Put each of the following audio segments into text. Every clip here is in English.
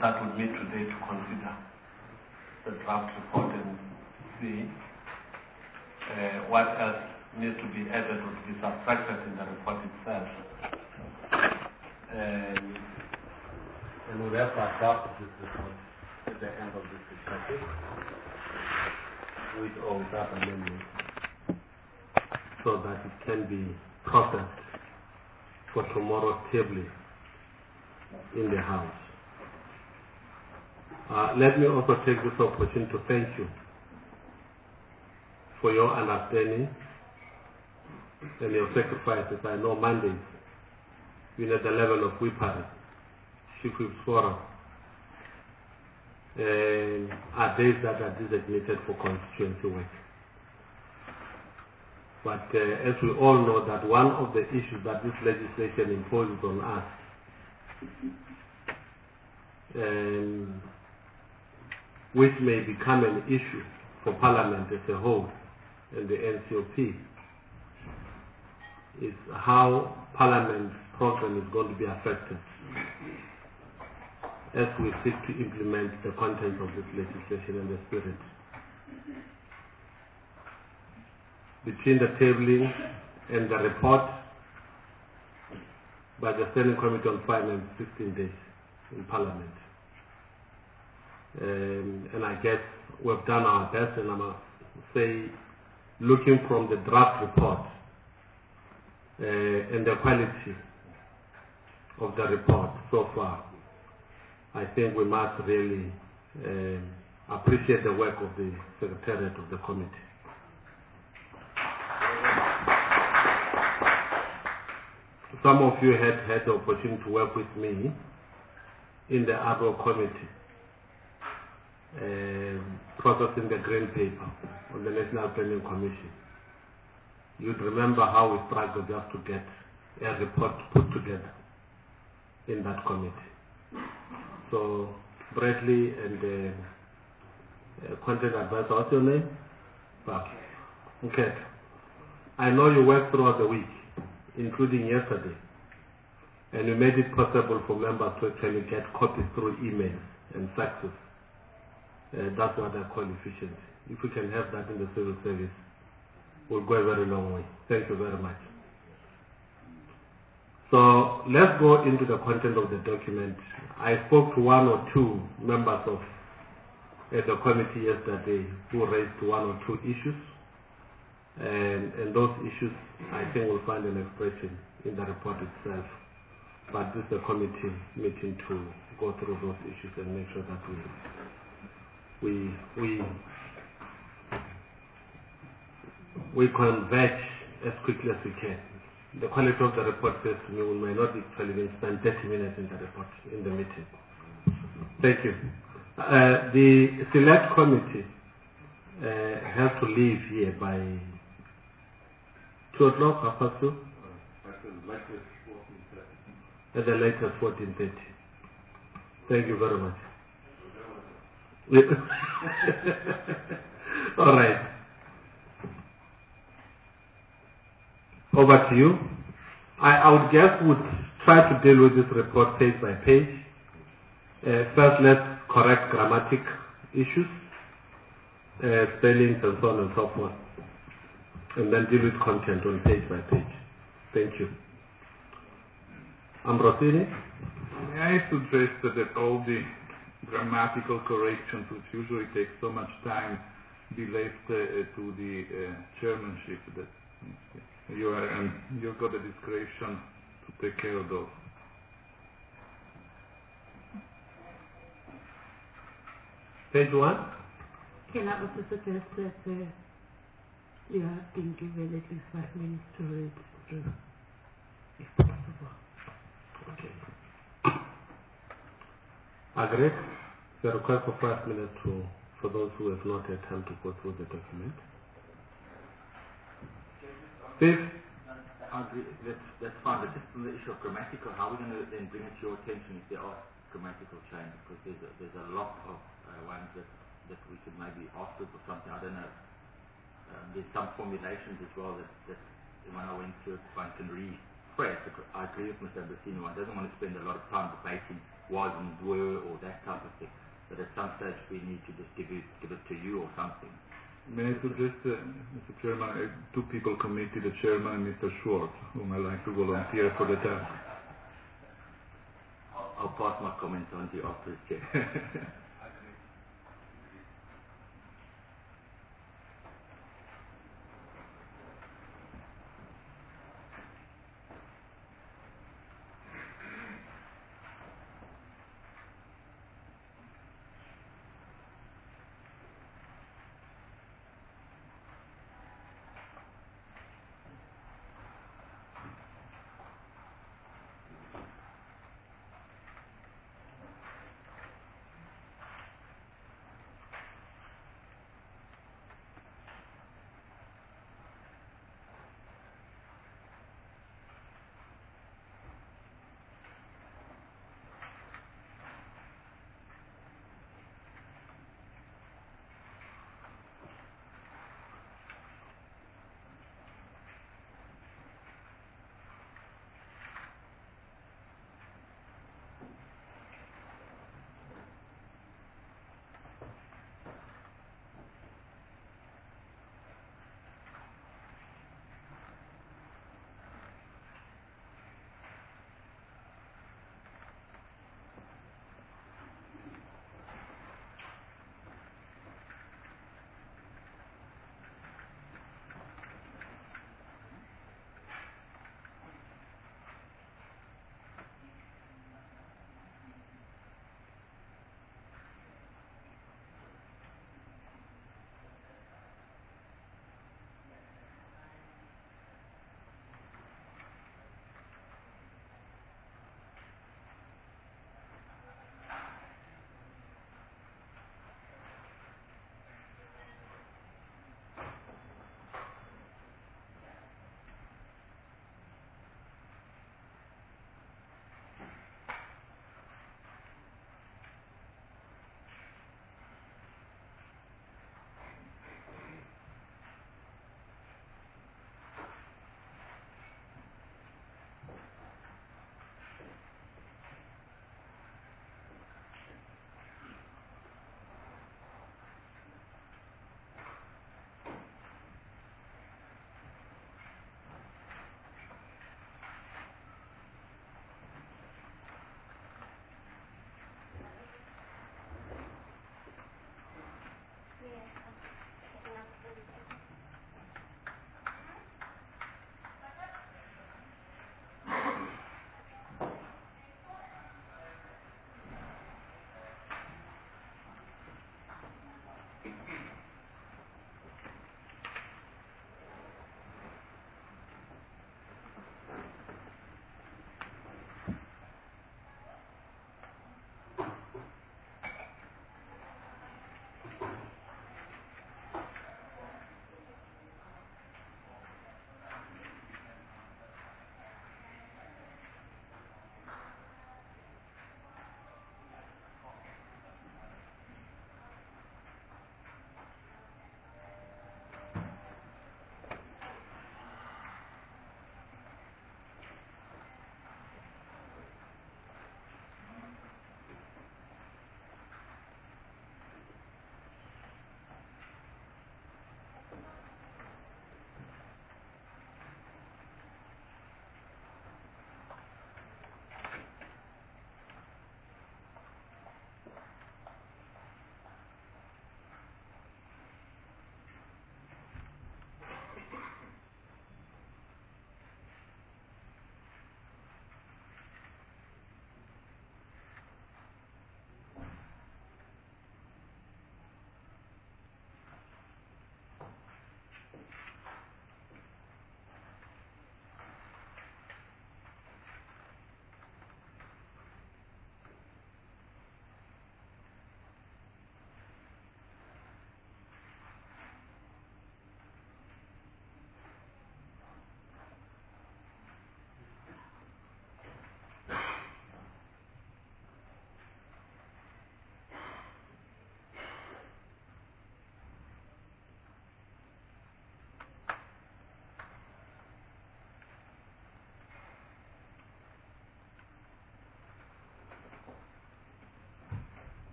that would meet today to consider the draft report and see what else needs to be added or to be subtracted in the report itself. And we have to adopt this report at the end of this discussion with all that amendments so that it can be processed for tomorrow's tabling in the House. Let me also take this opportunity to thank you for your understanding and your sacrifices. I know Mondays, even at the level of WIPARI, Chief Whip's Forum, are days that are designated for constituency work. But as we all know, that one of the issues that this legislation imposes on us, which may become an issue for Parliament as a whole and the NCOP, is how Parliament's program is going to be affected as we seek to implement the contents of this legislation and the spirit. Between the tabling and the report by the Standing Committee on Finance, 16 days in Parliament. And I guess we've done our best, and I must say, looking from the draft report and the quality of the report so far, I think we must really appreciate the work of the Secretariat of the Committee. Some of you had the opportunity to work with me in the AGRO Committee, processing the green paper on the National Planning Commission. You'd remember how we struggled just to get a report put together in that committee. So, Bradley and the content advisor, what's your name? Okay. I know you worked throughout the week, including yesterday, and you made it possible for members to actually get copies through emails and faxes. That's what I call efficiency. If we can have that in the civil service, we'll go a very long way. Thank you very much. So let's go into the content of the document. I spoke to one or two members of the committee yesterday who raised one or two issues. And those issues, I think, will find an expression in the report itself. But this is a committee meeting to go through those issues and make sure that we converge as quickly as we can. The quality of the report says to me we may not even spend 30 minutes in the report, in the meeting. Thank you. The select committee has to leave here by 2 o'clock, 2:30? At the latest 14:30. Thank you very much. All right. Over to you. I would guess would try to deal with this report page by page. First, let's correct grammatic issues, spellings, and so on and so forth, and then deal with content on page by page. Thank you. Ambrosini? I suggest that all the grammatical corrections, which usually take so much time, be left to the chairmanship. That you've got the discretion to take care of those. Page 1? Can I also suggest that you have been given at least 5 minutes to read through, if possible? Okay. Agreed. The request for 5 minutes for those who have not had time to go through the document. Please. That's fine, but just on the issue of grammatical, how are we going to then bring it to your attention if there are grammatical changes? Because there's a lot of ones that we could maybe ask for something, I don't know. There's some formulations as well that when I went through it, one can rephrase. I agree with Mr. Bassini, one doesn't want to spend a lot of time debating was and were, or that type of thing. But at some stage we need to just give it to you or something. May I suggest, Mr. Chairman, two people committee, the chairman and Mr. Schwartz, whom I like to volunteer for the task. I'll pass my comments on to you after the chair.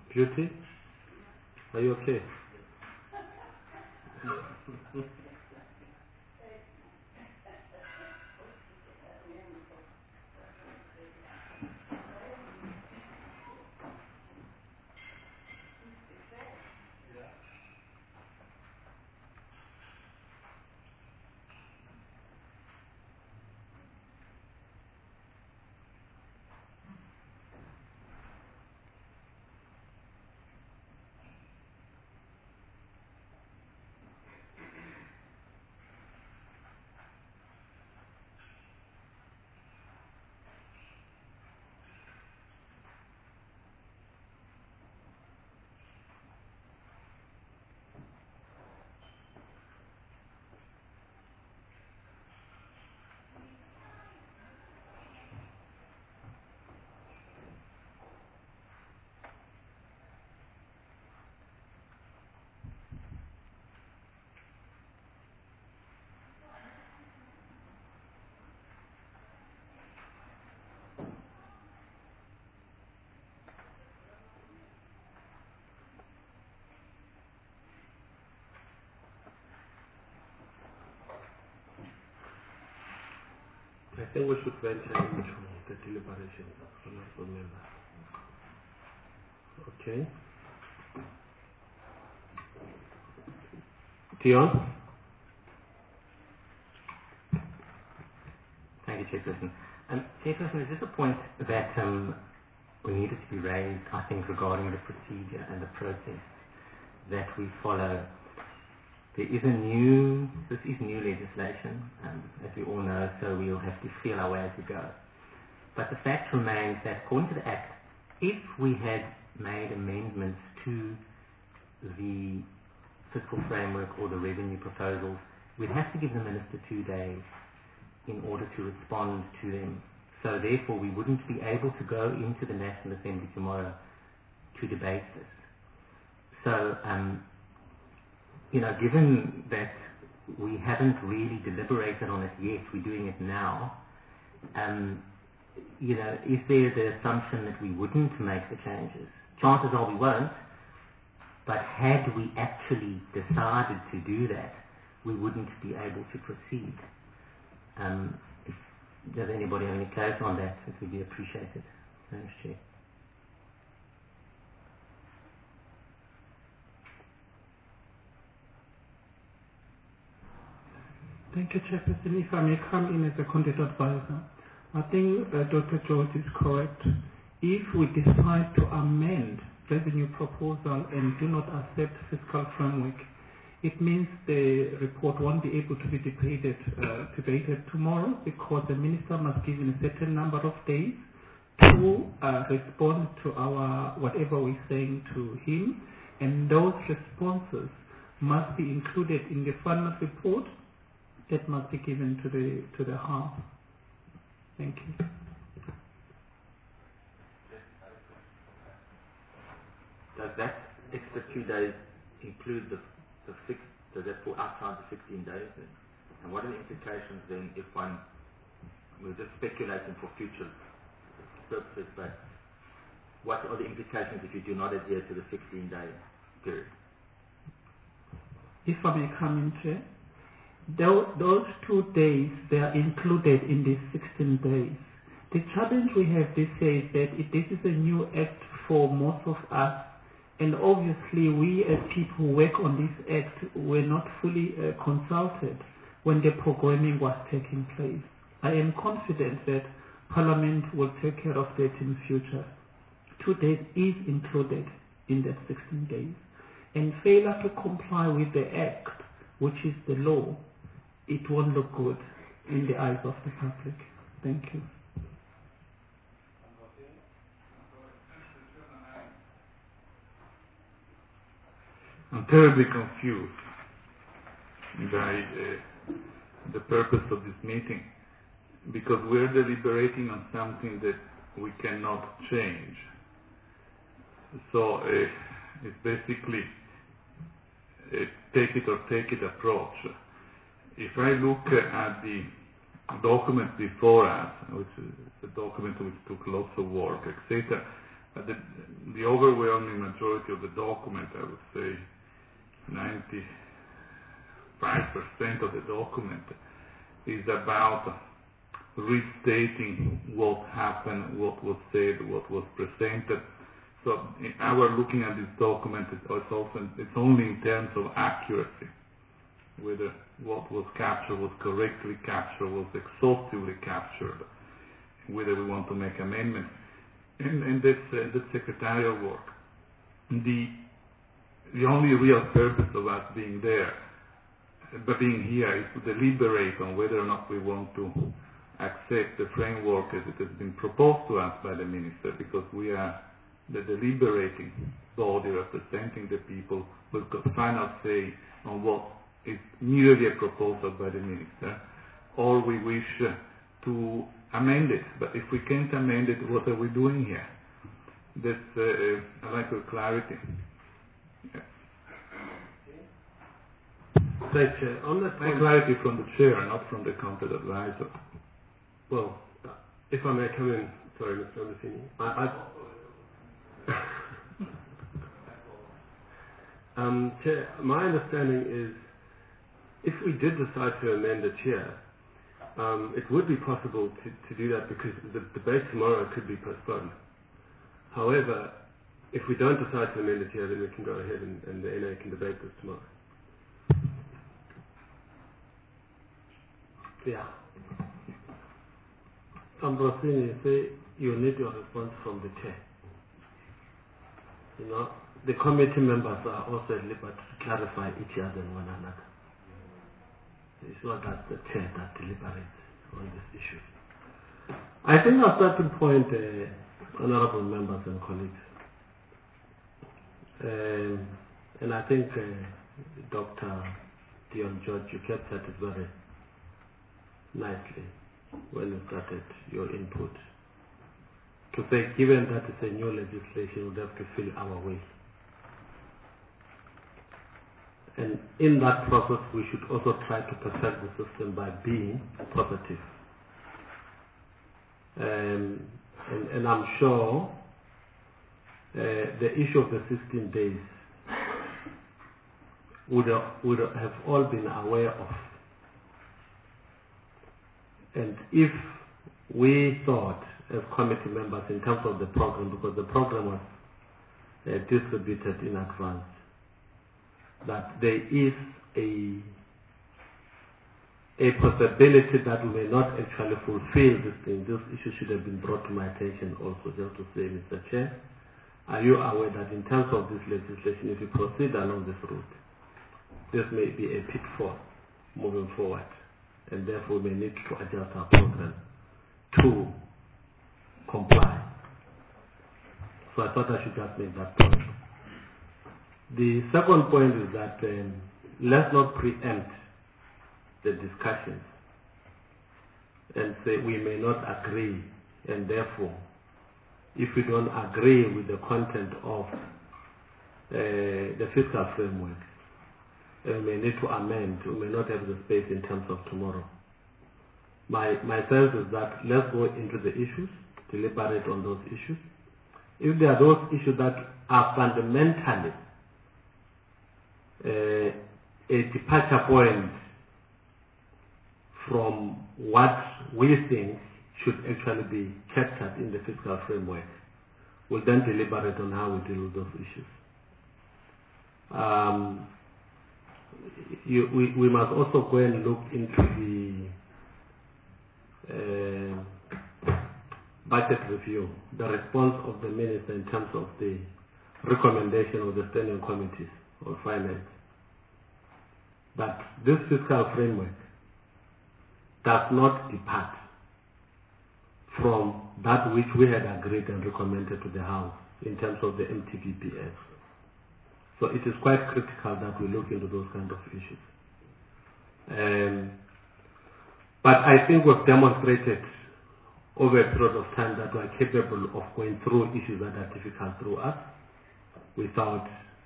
Beauty? Are you okay? I think we should venture into the deliberations of the members. Okay. Dion? Thank you, Chairperson. Chairperson, is this a point that we needed to be raised, I think, regarding the procedure and the process that we follow? This is new legislation, as we all know, so we'll have to feel our way as we go. But the fact remains that, according to the Act, if we had made amendments to the fiscal framework or the revenue proposals, we'd have to give the Minister 2 days in order to respond to them. So therefore, we wouldn't be able to go into the National Assembly tomorrow to debate this. So, given that we haven't really deliberated on it yet, we're doing it now, is there the assumption that we wouldn't make the changes? Chances are we won't, but had we actually decided to do that, we wouldn't be able to proceed. Does anybody have any case on that? It would be appreciated. Thanks, Chair. Thank you, Chairperson. If I may come in as a content advisor, I think Dr. George is correct. If we decide to amend revenue proposal and do not accept fiscal framework, it means the report won't be able to be debated tomorrow, because the minister must give in a certain number of days to respond to our whatever we're saying to him, and those responses must be included in the final report that must be given to the House. Thank you. Does that extra 2 days include the fixed, does that fall outside the 16 days then? And what are the implications then if we're just speculating for future purposes, but what are the implications if you do not adhere to the 16-day period? If I may come in, Chair, those 2 days, they are included in these 16 days. The challenge we have this year is that this is a new act for most of us, and obviously we as people who work on this act were not fully consulted when the programming was taking place. I am confident that Parliament will take care of that in future. 2 days is included in that 16 days. And failure to comply with the act, which is the law, it won't look good in the eyes of the public. Thank you. I'm terribly confused by the purpose of this meeting, because we're deliberating on something that we cannot change. So it's basically a take it or take it approach. If I look at the document before us, which is a document which took lots of work, etc., the overwhelming majority of the document, I would say 95% of the document, is about restating what happened, what was said, what was presented. So in our looking at this document, it's only in terms of accuracy, whether what was captured was correctly captured, was exhaustively captured, whether we want to make amendments. And that's secretarial work. The only real purpose of us being there, but being here, is to deliberate on whether or not we want to accept the framework as it has been proposed to us by the minister, because we are the deliberating body representing the people with the final say on what is merely a proposal by the minister, or we wish to amend it. But if we can't amend it, what are we doing here? That's a lack of clarity. Yeah. Thanks, Chair. On that point, clarity from the chair, not from the content advisor. well, if I may come in, sorry, Mr. Ambasini. Chair, my understanding is if we did decide to amend the chair, it would be possible to do that because the debate tomorrow could be postponed. However, if we don't decide to amend the chair, then we can go ahead and the NA can debate this tomorrow. Yeah. Ambrosini, say you need your response from the chair. You know, the committee members are also at liberty to clarify each other and one another. It's not that the chair that deliberates on this issue. I think our starting point, honorable members and colleagues, and I think Dr. Dion George, you captured it very nicely when you started your input. To say, given that it's a new legislation, we have to feel our way. And in that process, we should also try to perfect the system by being positive. And I'm sure the issue of the 16 days would have all been aware of. And if we thought, as committee members, in terms of the program, because the program was distributed in advance, that there is a possibility that we may not actually fulfill this thing. This issue should have been brought to my attention also, just to say, Mr. Chair, are you aware that in terms of this legislation, if you proceed along this route, this may be a pitfall moving forward, and therefore we may need to adjust our program to comply. So I thought I should just make that point. The second point is that let's not preempt the discussions and say we may not agree, and therefore if we don't agree with the content of the fiscal framework, we may need to amend, we may not have the space in terms of tomorrow. My sense is that let's go into the issues, deliberate on those issues. If there are those issues that are fundamentally a departure point from what we think should actually be captured in the fiscal framework, we'll then deliberate on how we deal with those issues. We must also go and look into the budget review, the response of the minister in terms of the recommendation of the standing committees of finance, that this fiscal framework does not depart from that which we had agreed and recommended to the House in terms of the MTBPS. So it is quite critical that we look into those kind of issues. But I think we've demonstrated over a period of time that we are capable of going through issues that are difficult through us without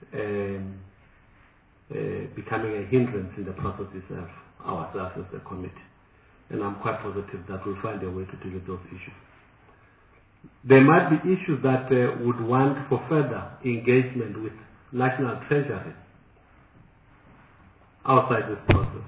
becoming a hindrance in the process itself, ourselves as a committee. And I'm quite positive that we'll find a way to deal with those issues. there might be issues that would want for further engagement with National Treasury outside this process,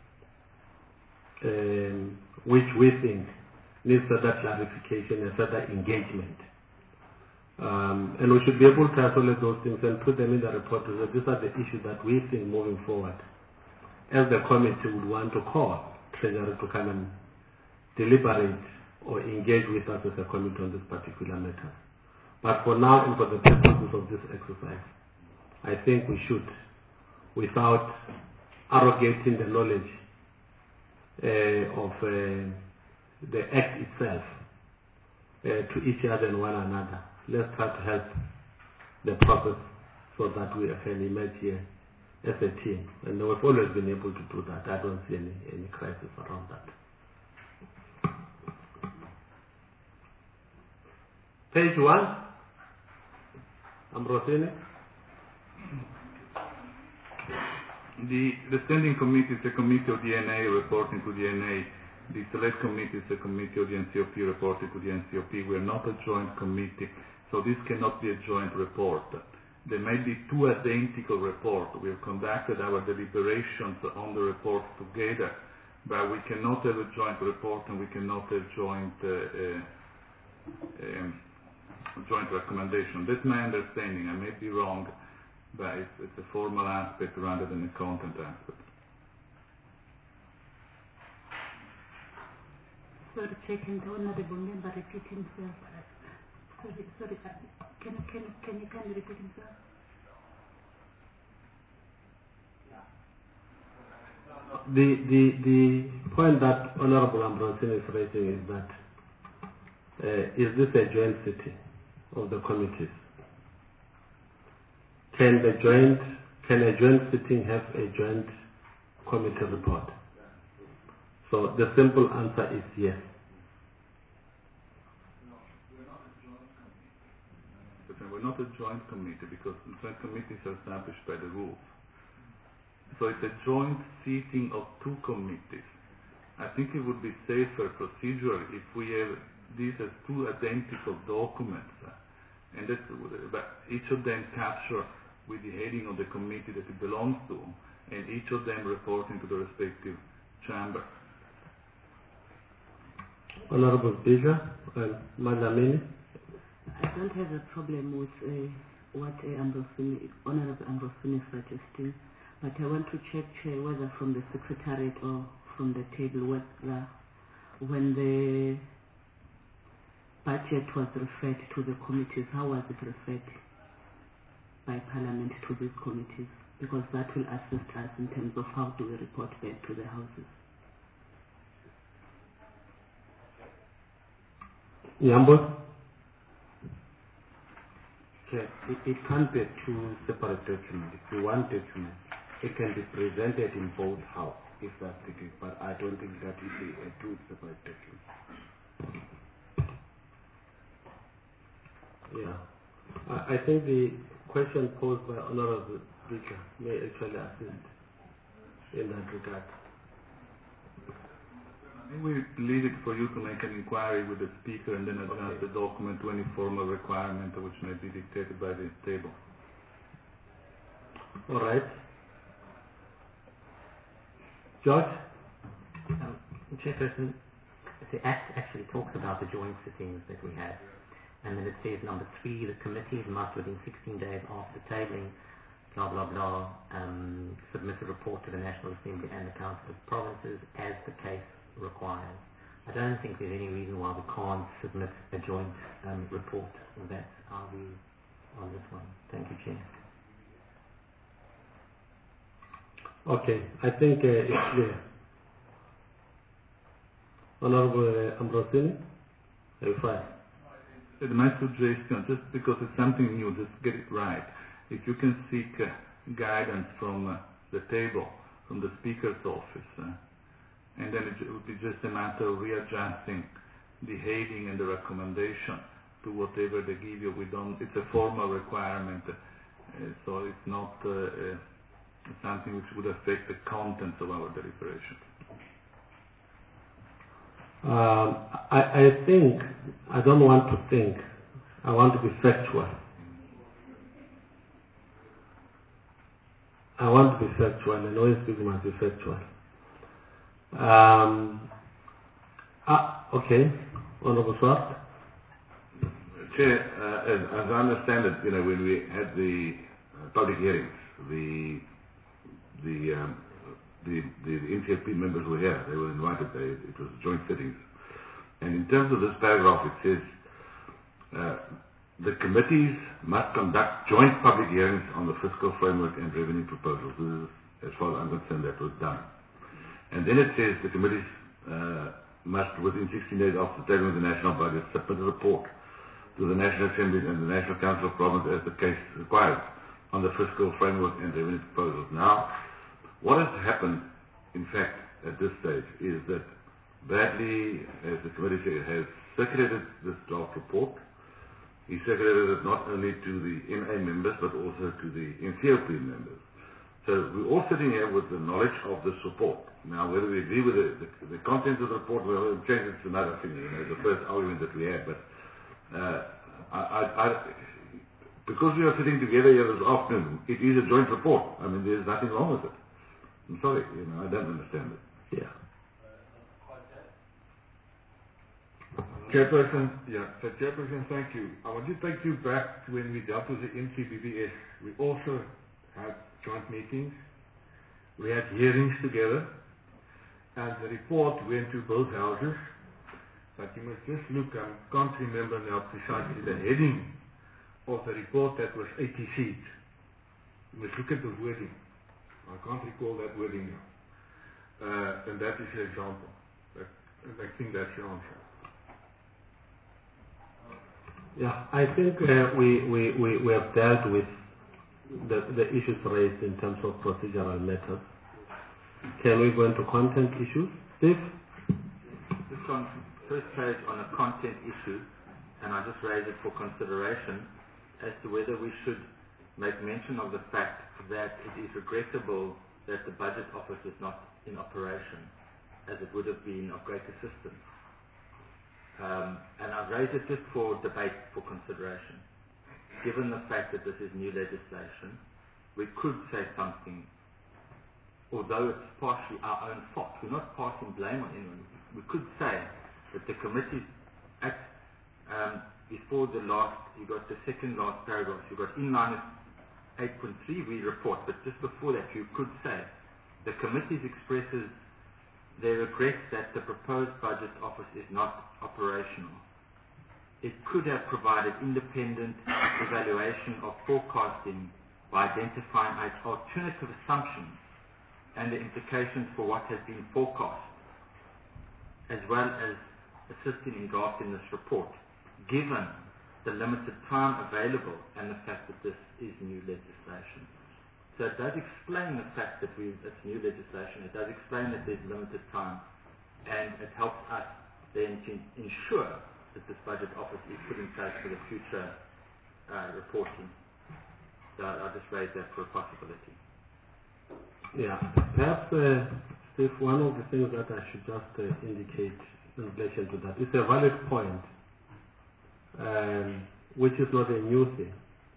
which we think needs further clarification and further engagement. And we should be able to isolate those things and put them in the report so that these are the issues that we think moving forward, as the committee would want to call Treasury to come and deliberate or engage with us as a committee on this particular matter. But for now and for the purposes of this exercise, I think we should, without arrogating the knowledge of the act itself to each other and one another, let's try to help the process so that we can emerge here as a team. And we've always been able to do that. I don't see any crisis around that. Page 1, Ambrosini. The standing committee is a committee of the NA reporting to the NA. The select committee is a committee of the NCOP reporting to the NCOP. We are not a joint committee, so this cannot be a joint report. There may be two identical reports. We have conducted our deliberations on the report together, but we cannot have a joint report and we cannot have joint recommendation. That's my understanding. I may be wrong, but it's a formal aspect rather than a content aspect. Sorry, Chair, can the Honourable Member repeat himself? Sorry, can you kindly repeat himself? The point that Honourable Ambrosini is raising is that is this a joint sitting of the committees? Can a joint sitting have a joint committee report? So the simple answer is yes. We're not a joint committee because joint committees are established by the rules. So it's a joint sitting of two committees. I think it would be safer procedurally if we have these as two identical documents, and but each of them capture with the heading of the committee that it belongs to, and each of them reporting to the respective chamber. Honourable Speaker and Madam, I don't have a problem with what Honourable Ambrosini is suggesting, but I want to check whether from the Secretariat or from the table whether when the budget was referred to the committees, how was it referred by Parliament to these committees? Because that will assist us in terms of how do we report back to the houses. Yambo? Okay. It can't be two separate documents. If you want documents, it can be presented in both houses, if that's the case, but I don't think that will be a two separate documents. Yeah. I think the question posed by Honourable Speaker may actually assist in that regard. We leave it for you to make an inquiry with the Speaker and then adjust the document to any formal requirement which may be dictated by the table. All right. George? Chairperson, the Act actually talks about the joint sittings that we have. And then it says, number 3, the committees must within 16 days after tabling, blah, blah, blah, submit a report to the National Assembly and the Council of Provinces as the case requires. I don't think there's any reason why we can't submit a joint report. That's our view on this one. Thank you, Chair. Okay, I think it's clear. Honourable Ambrosini, are you fine? My suggestion, just because it's something new, just get it right. If you can seek guidance from the table, from the Speaker's office, and then it would be just a matter of readjusting the heading and the recommendation to whatever they give you. It's a formal requirement, so it's not something which would affect the contents of our deliberations. I think I don't want to think. I want to be factual. I want to be factual, and always speaking must be factual. Okay, Honorable Swart. Chair, as I understand it, when we had the public hearings, the NCFP members were here. They were invited. It was joint sittings. And in terms of this paragraph, it says the committees must conduct joint public hearings on the fiscal framework and revenue proposals. This is, as far as I'm concerned, that was done. And then it says the committees must, within 16 days after the tabling of the national budget, submit a report to the National Assembly and the National Council of Province as the case requires on the fiscal framework and revenue proposals. Now, what has happened, in fact, at this stage, is that Bradley, as the committee chair, has circulated this draft report. He circulated it not only to the MA members, but also to the NCOP members. So we're all sitting here with the knowledge of this report. Now, whether we agree with the content of the report, we'll change it to another thing, the first argument that we had. But because we are sitting together here this afternoon, it is a joint report. I mean, there's nothing wrong with it. I'm sorry, I don't understand it. Yeah. Chairperson, so Chairperson, thank you. I want to take you back to when we dealt with the NCBBS. We also had joint meetings. We had hearings together, and the report went to both houses. But you must just look, I can't remember now precisely the heading of the report that was 80 seats. You must look at the wording. I can't recall that wording now. And that is an example. I think that's the answer. Yeah, I think we have dealt with the issues raised in terms of procedural matters. Can we go into content issues? Steve? Just on first page on a content issue, and I just raise it for consideration as to whether we should make mention of the fact that it is regrettable that the budget office is not in operation, as it would have been of great assistance. And I've raised it just for debate, for consideration. Given the fact that this is new legislation, we could say something, although it's partially our own fault. We're not passing blame on anyone. We could say that the committee, before the last, you got the second last paragraph, you got in line with 8.3 we report, but just before that you could say the committee expresses their regret that the proposed budget office is not operational. It could have provided independent evaluation of forecasting by identifying alternative assumptions and the implications for what has been forecast, as well as assisting in drafting this report, given the limited time available and the fact that this is new legislation. So it does explain the fact that it's new legislation. It does explain that there's limited time, and it helps us then to ensure that this budget office is put in place for the future reporting. So I'll just raise that for a possibility. Yeah, perhaps, Steve, one of the things that I should just indicate in relation to that, it's a valid point, which is not a new thing.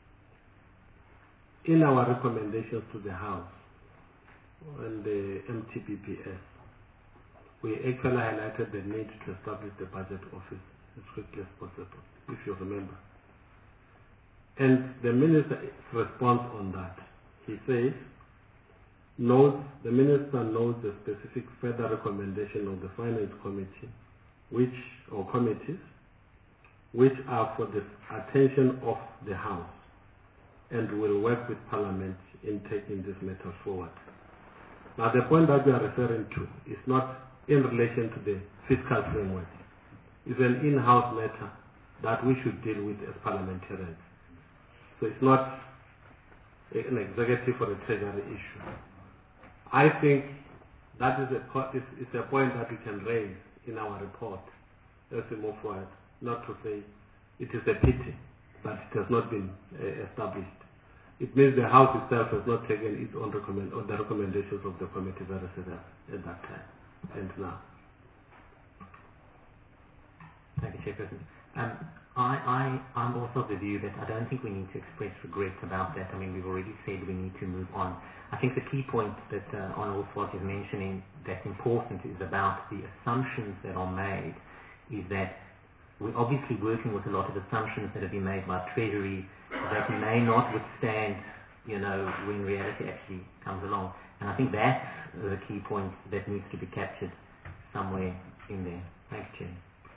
In our recommendations to the House and the MTBPS, we actually highlighted the need to establish the budget office as quickly as possible, if you remember. And the minister's response on that, he says, the minister notes the specific further recommendation of the Finance Committee, committees, which are for the attention of the House, and will work with Parliament in taking this matter forward. Now, the point that we are referring to is not in relation to the fiscal framework. It's an in-house matter that we should deal with as parliamentarians. So it's not an executive or a treasury issue. I think that is a point that we can raise in our report as we move forward, not to say it is a pity that it has not been established. It means the House itself has not taken its own the recommendations of the committee very seriously at that time and now. Thank you, Chairperson. I'm also of the view that I don't think we need to express regret about that. I mean, we've already said we need to move on. I think the key point that Honourable Swart is mentioning that's important is about the assumptions that are made, is that we're obviously working with a lot of assumptions that have been made by Treasury that may not withstand, when reality actually comes along. And I think that's the key point that needs to be captured somewhere in there. Thanks, Chair.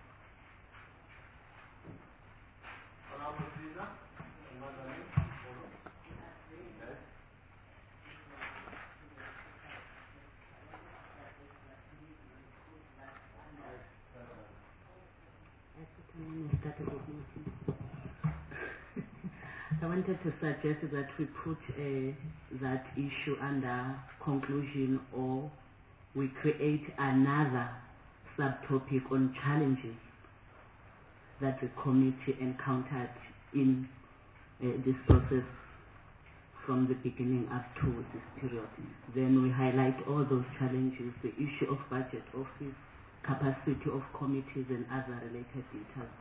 I wanted to suggest that we put that issue under conclusion, or we create another subtopic on challenges that the committee encountered in this process from the beginning up to this period. Then we highlight all those challenges, the issue of budget office, capacity of committees, and other related details.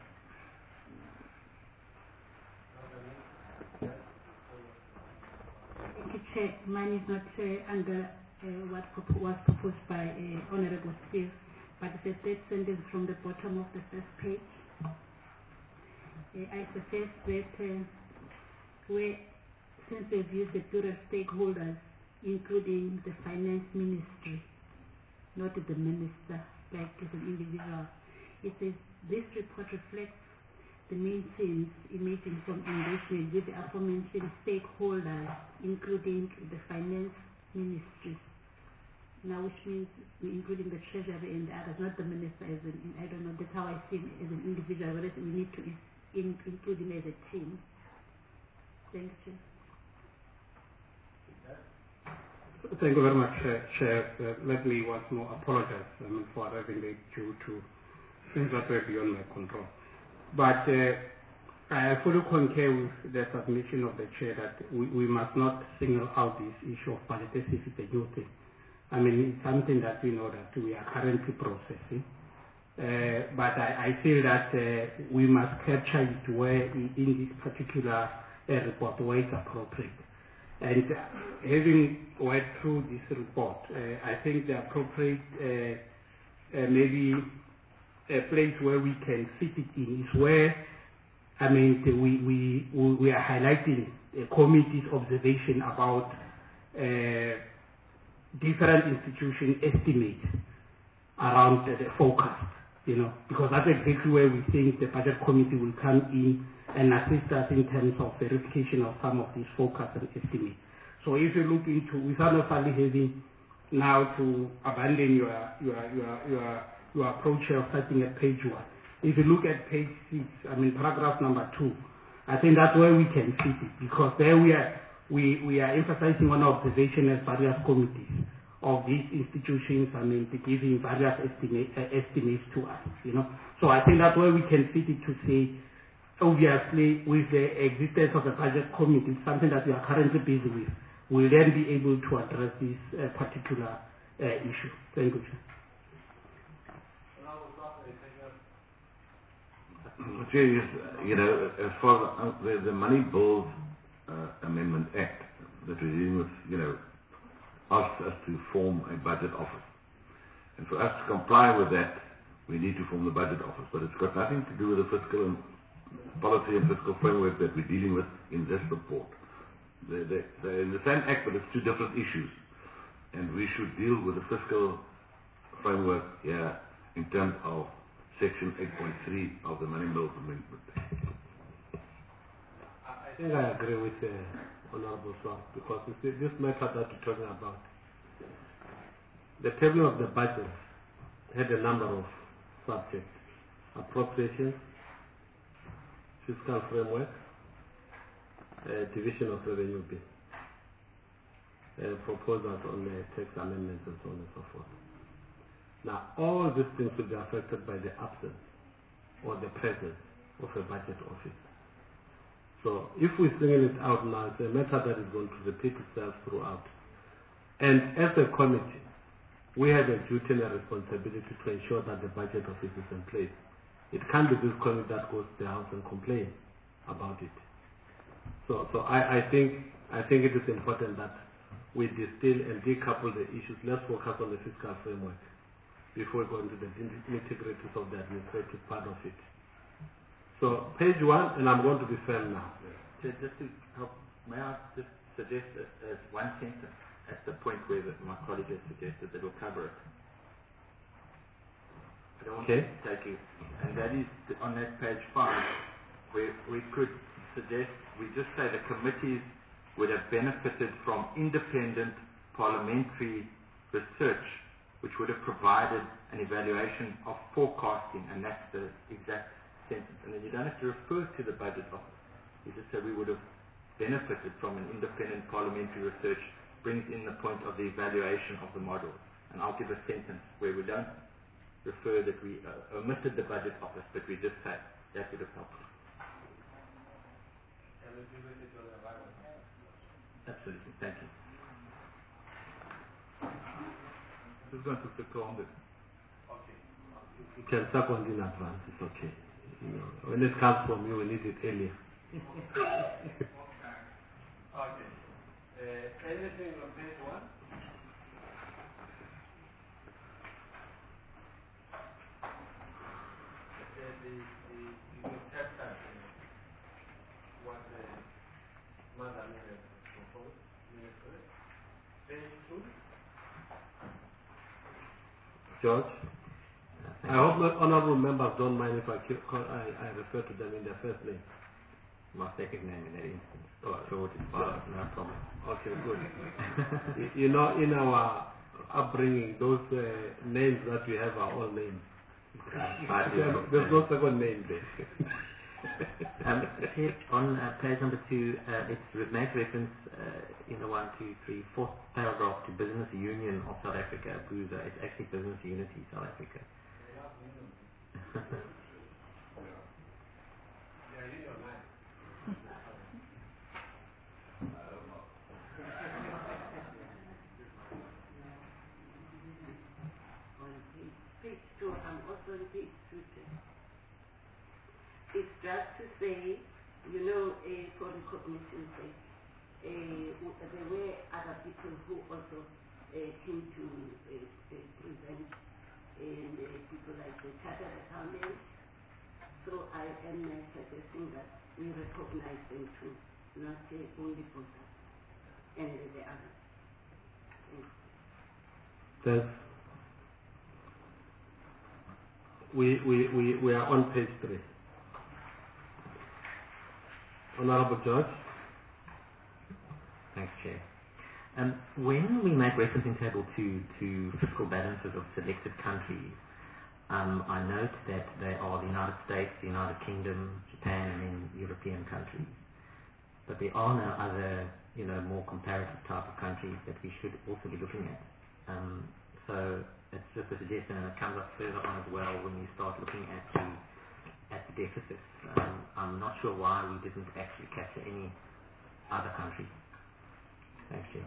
Thank you, Chair. Mine is not under what was proposed by Honourable Steve, but it's a third sentence from the bottom of the first page. I suggest that since we've used the plural stakeholders, including the finance ministry, not the minister, like as an individual, it says this report reflects the main themes emerging from engagement with the aforementioned stakeholders, including the finance ministry. Now, which means including the treasury and the others, not the minister as an, I don't know, that's how I see him as an individual, whereas we need to include him as a team. Thank you. Thank you very much, Chair. Let me once more apologize for having been due to things that were beyond my control. But I fully concur with the submission of the Chair that we must not single out this issue of budget as if it's a new thing. I mean, it's something that we know that we are currently processing. But I feel that we must capture it where in this particular report where it's appropriate. And having went through this report, I think the appropriate maybe a place where we can fit it in is where, I mean, we are highlighting a committee's observation about different institution estimates around the forecast, because that's exactly where we think the budget committee will come in and assist us in terms of verification of some of these forecasts and estimates. So if you look into, without necessarily having now to abandon your approach of starting at page 1, if you look at page 6, I mean paragraph number 2, I think that's where we can fit it, because there we are emphasizing on observation as various committees of these institutions, I mean, giving various estimates to us, So I think that's where we can fit it to say, obviously, with the existence of the budget committee, something that we are currently busy with, we'll then be able to address this particular issue. Thank you. As far as the Money Bills Amendment Act that we're dealing with, asks us to form a budget office. And for us to comply with that, we need to form the budget office. But it's got nothing to do with the fiscal and policy and fiscal framework that we're dealing with in this report. They're in the same act, but it's two different issues. And we should deal with the fiscal framework here in terms of Section 8.3 of the Money Bills Amendment. I think I agree with Honourable Swart, because you see, this matter that we're talking about, the table of the budget had a number of subjects: appropriations, fiscal framework, division of revenue bill, proposals on tax amendments, and so on and so forth. Now, all these things will be affected by the absence or the presence of a budget office. So if we single it out now, it's a matter that is going to repeat itself throughout. And as a committee, we have a duty and a responsibility to ensure that the budget office is in place It can't be this committee that goes to the House and complain about it. So I think it is important that we distill and decouple the issues. Let's focus on the fiscal framework before we go into the nitty-gritties of the administrative part of it. So page 1, and I'm going to be firm now. Just to help, may I just suggest as one sentence at the point where my colleague has suggested that we'll cover it. I don't want to take you, and that is on that page 5, where we could suggest, we just say the committees would have benefited from independent parliamentary research, which would have provided an evaluation of forecasting, and that's the exact sentence. And then you don't have to refer to the budget office. You just say we would have benefited from an independent parliamentary research, brings in the point of the evaluation of the model. And I'll give a sentence where we don't refer that we omitted the budget office, but we just say that would have helped. Absolutely, thank you. Who's going to second it? You can second in advance, it's okay. You know, when it comes from you, we need it earlier. Okay. Anything on page 1? The chapter what the Madam proposed, page 2. George? I hope the honorable members don't mind if I refer to them in their first name. My second name in that instance. George is fine, no problem. Okay, good. You know, in our upbringing, those names that we have are all names. There's no second name there. On page number 2, it makes reference in the 1, 2, 3, 4th paragraph to Business Union of South Africa, BUSA. It's actually Business Unity South Africa. Page 2, I'm also on page 2. It's just to say, you know, for recognition sake, there were other people who also came to present, and people like the chartered accountants. So I am suggesting that we recognize them too, not only BUSA and the others. Thanks. We are on page 3. Honorable George. Thanks, Chair. When we make reference in Table 2 to fiscal balances of selected countries, I note that they are the United States, the United Kingdom, Japan, and then European countries. But there are no other, more comparative type of countries that we should also be looking at. So it's just a suggestion, and it comes up further on as well when you start looking at the deficits. I'm not sure why we didn't actually capture any other countries. Thanks, Chair.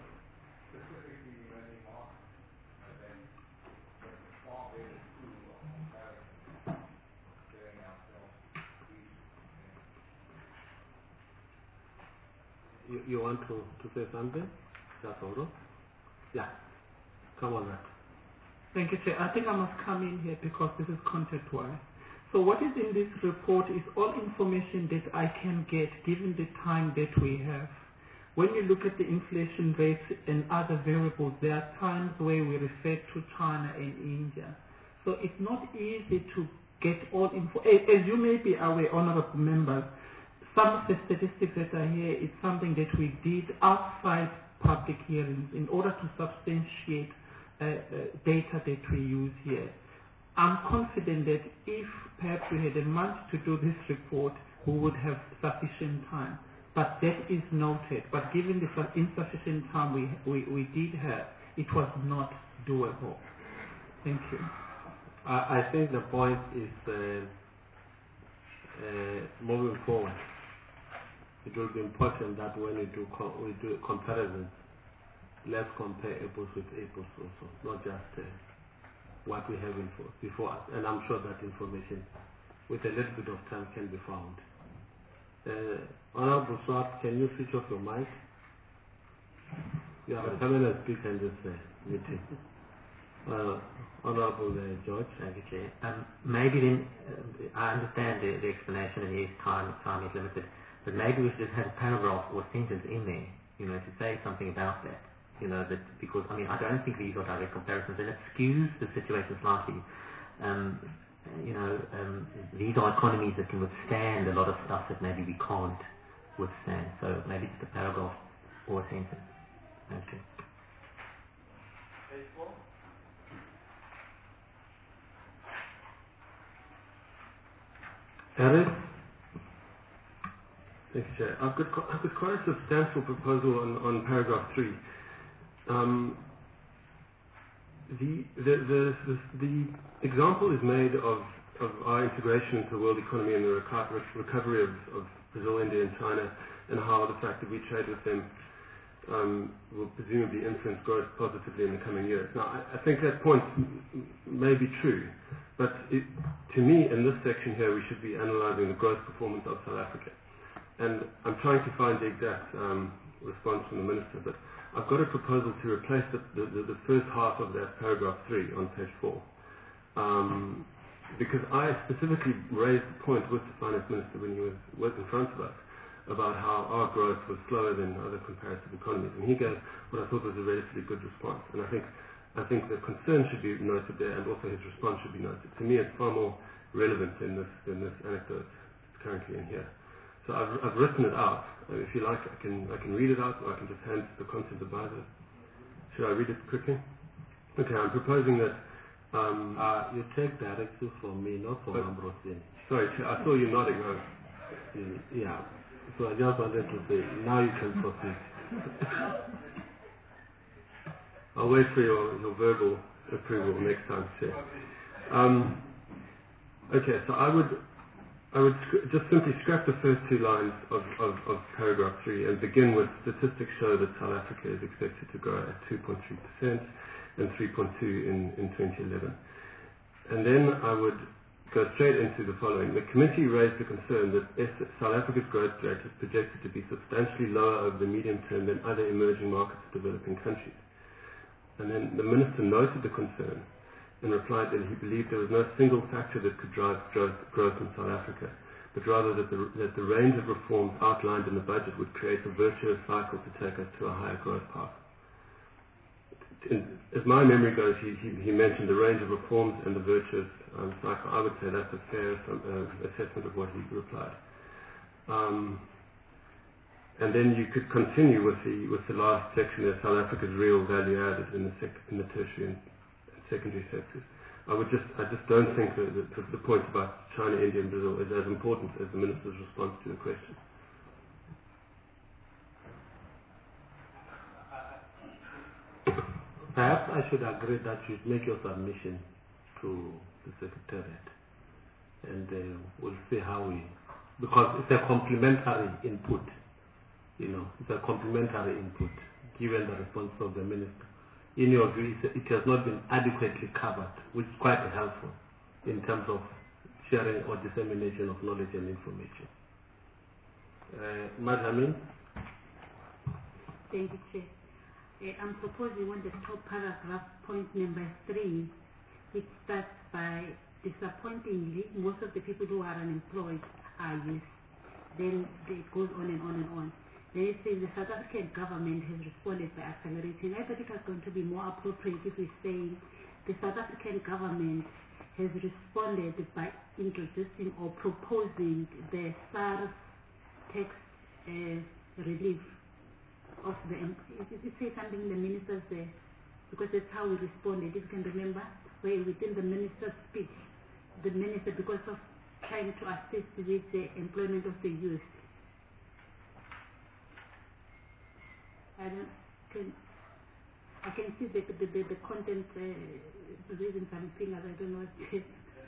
You want to say something? Jasoro? Yeah. Come on, Matt. Thank you, Chair. I think I must come in here because this is content-wise. So what is in this report is all information that I can get given the time that we have. When you look at the inflation rates and other variables, there are times where we refer to China and India. So it's not easy to get all info. As you may be aware, honorable members, some of the statistics that are here is something that we did outside public hearings in order to substantiate data that we use here. I'm confident that if perhaps we had a month to do this report, we would have sufficient time. But that is noted. But given the insufficient time we did have, it was not doable. Thank you. I think the point is moving forward. It will be important that when we do comparisons, let's compare apples with apples also, not just what we have before us, and I'm sure that information, with a little bit of time, can be found. Honorable Swart, can you switch off your mic? You are a permanent speaker in this meeting. Honorable George. Thank you, Chair. Maybe then, I understand the explanation, and yes, time is limited, but maybe we should just have a paragraph or a sentence in there, to say something about that. Because, I don't think these are direct comparisons, and it skews the situation slightly. These are economies that can withstand a lot of stuff that maybe we can't withstand. So maybe just a paragraph or a sentence. Thank you. Eric? Thanks, Chair. I've got quite a substantial proposal on paragraph 3. The example is made of our integration into the world economy and the recovery of Brazil, India, and China, and how the fact that we trade with them will presumably influence growth positively in the coming years. Now, I think that point may be true, but to me, in this section here, we should be analyzing the growth performance of South Africa. And I'm trying to find the exact response from the Minister, but I've got a proposal to replace the first half of that paragraph 3 on page 4. Because I specifically raised the point with the Finance Minister when he was in front of us about how our growth was slower than other comparative economies. And he gave what I thought was a relatively good response. And I think the concern should be noted there, and also his response should be noted. To me, it's far more relevant in this anecdote that's currently in here. So I've written it out. If you like, I can read it out, or I can just hand it to the content advisor. Should I read it quickly? Okay, I'm proposing that you take directions from me, not from Ambrosini. Sorry, I saw you nodding. Yeah. So I just wanted to say, now you can proceed. I'll wait for your verbal approval next time, Chair. Okay, so I would just simply scrap the first 2 lines of paragraph 3 and begin with statistics show that South Africa is expected to grow at 2.3% and 3.2% in 2011. And then I would go straight into the following. The committee raised the concern that South Africa's growth rate is projected to be substantially lower over the medium term than other emerging markets of developing countries. And then the Minister noted the concern and replied that he believed there was no single factor that could drive growth in South Africa, but rather that the range of reforms outlined in the budget would create a virtuous cycle to take us to a higher growth path. As my memory goes, he mentioned the range of reforms and the virtuous cycle. I would say that's a fair assessment of what he replied. And then you could continue with the last section there, South Africa's real value added in the tertiary and secondary sectors. I just don't think that the point about China, India, and Brazil is as important as the Minister's response to the question. Perhaps I should agree that you make your submission to the Secretariat, and we'll see how because it's a complementary input. It's a complementary input given the response of the Minister. In your view, it has not been adequately covered, which is quite helpful in terms of sharing or dissemination of knowledge and information. Madam. Thank you, Chair. I'm proposing on the top paragraph, point number 3, which starts by disappointingly, most of the people who are unemployed are youth. Then it goes on and on and on. Then it says the South African government has responded by accelerating. I thought it was going to be more appropriate if we say the South African government has responded by introducing or proposing the SARS tax relief of the. It says something in the minister's there, because that's how we responded. If you can remember, where within the minister's speech, the minister, because of trying to assist with the employment of the youth. I can see the content, the reason I'm fingers, I don't know what it is.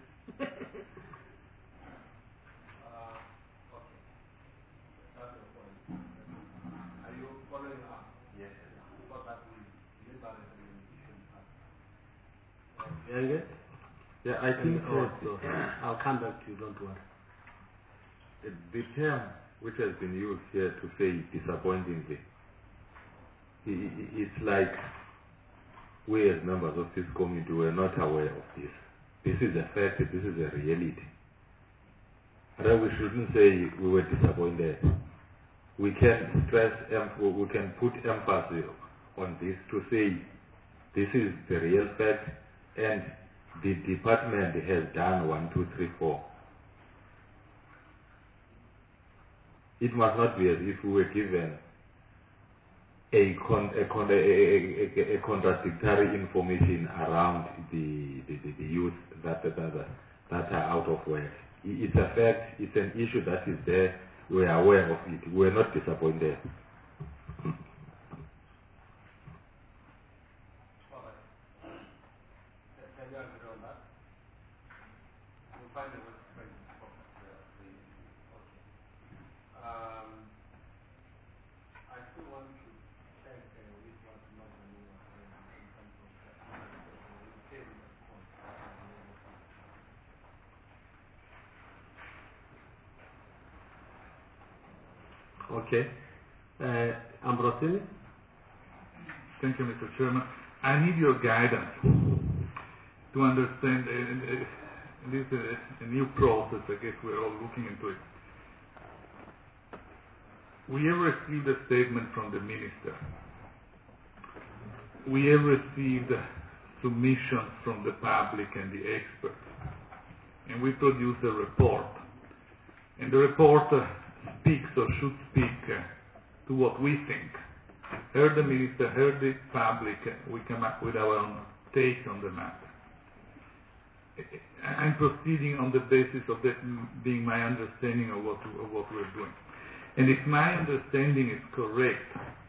Are you following up? Yes. For that we deliver a resolution. Yeah, Yeah, I think also, I'll come back to you, don't worry. the term which has been used here to say disappointingly, it's like we as members of this committee were not aware of this. This is a fact, this is a reality. Rather, we shouldn't say we were disappointed. We can stress, we can put emphasis on this to say this is the real fact and the department has done 1, 2, 3, 4. It must not be as if we were given a contradictory information around the youth that are out of work. It's a fact, it's an issue that is there, we are aware of it, we are not disappointed. Okay. Ambrosini? Thank you, Mr. Chairman. I need your guidance to understand, this is a new process, I guess we're all looking into it. We have received a statement from the minister. We have received submissions from the public and the experts. And we produce a report. And the report speaks or should speak to what we think. Heard the minister, heard the public, we come up with our own take on the matter. I'm proceeding on the basis of that being my understanding of what we're doing. And if my understanding is correct,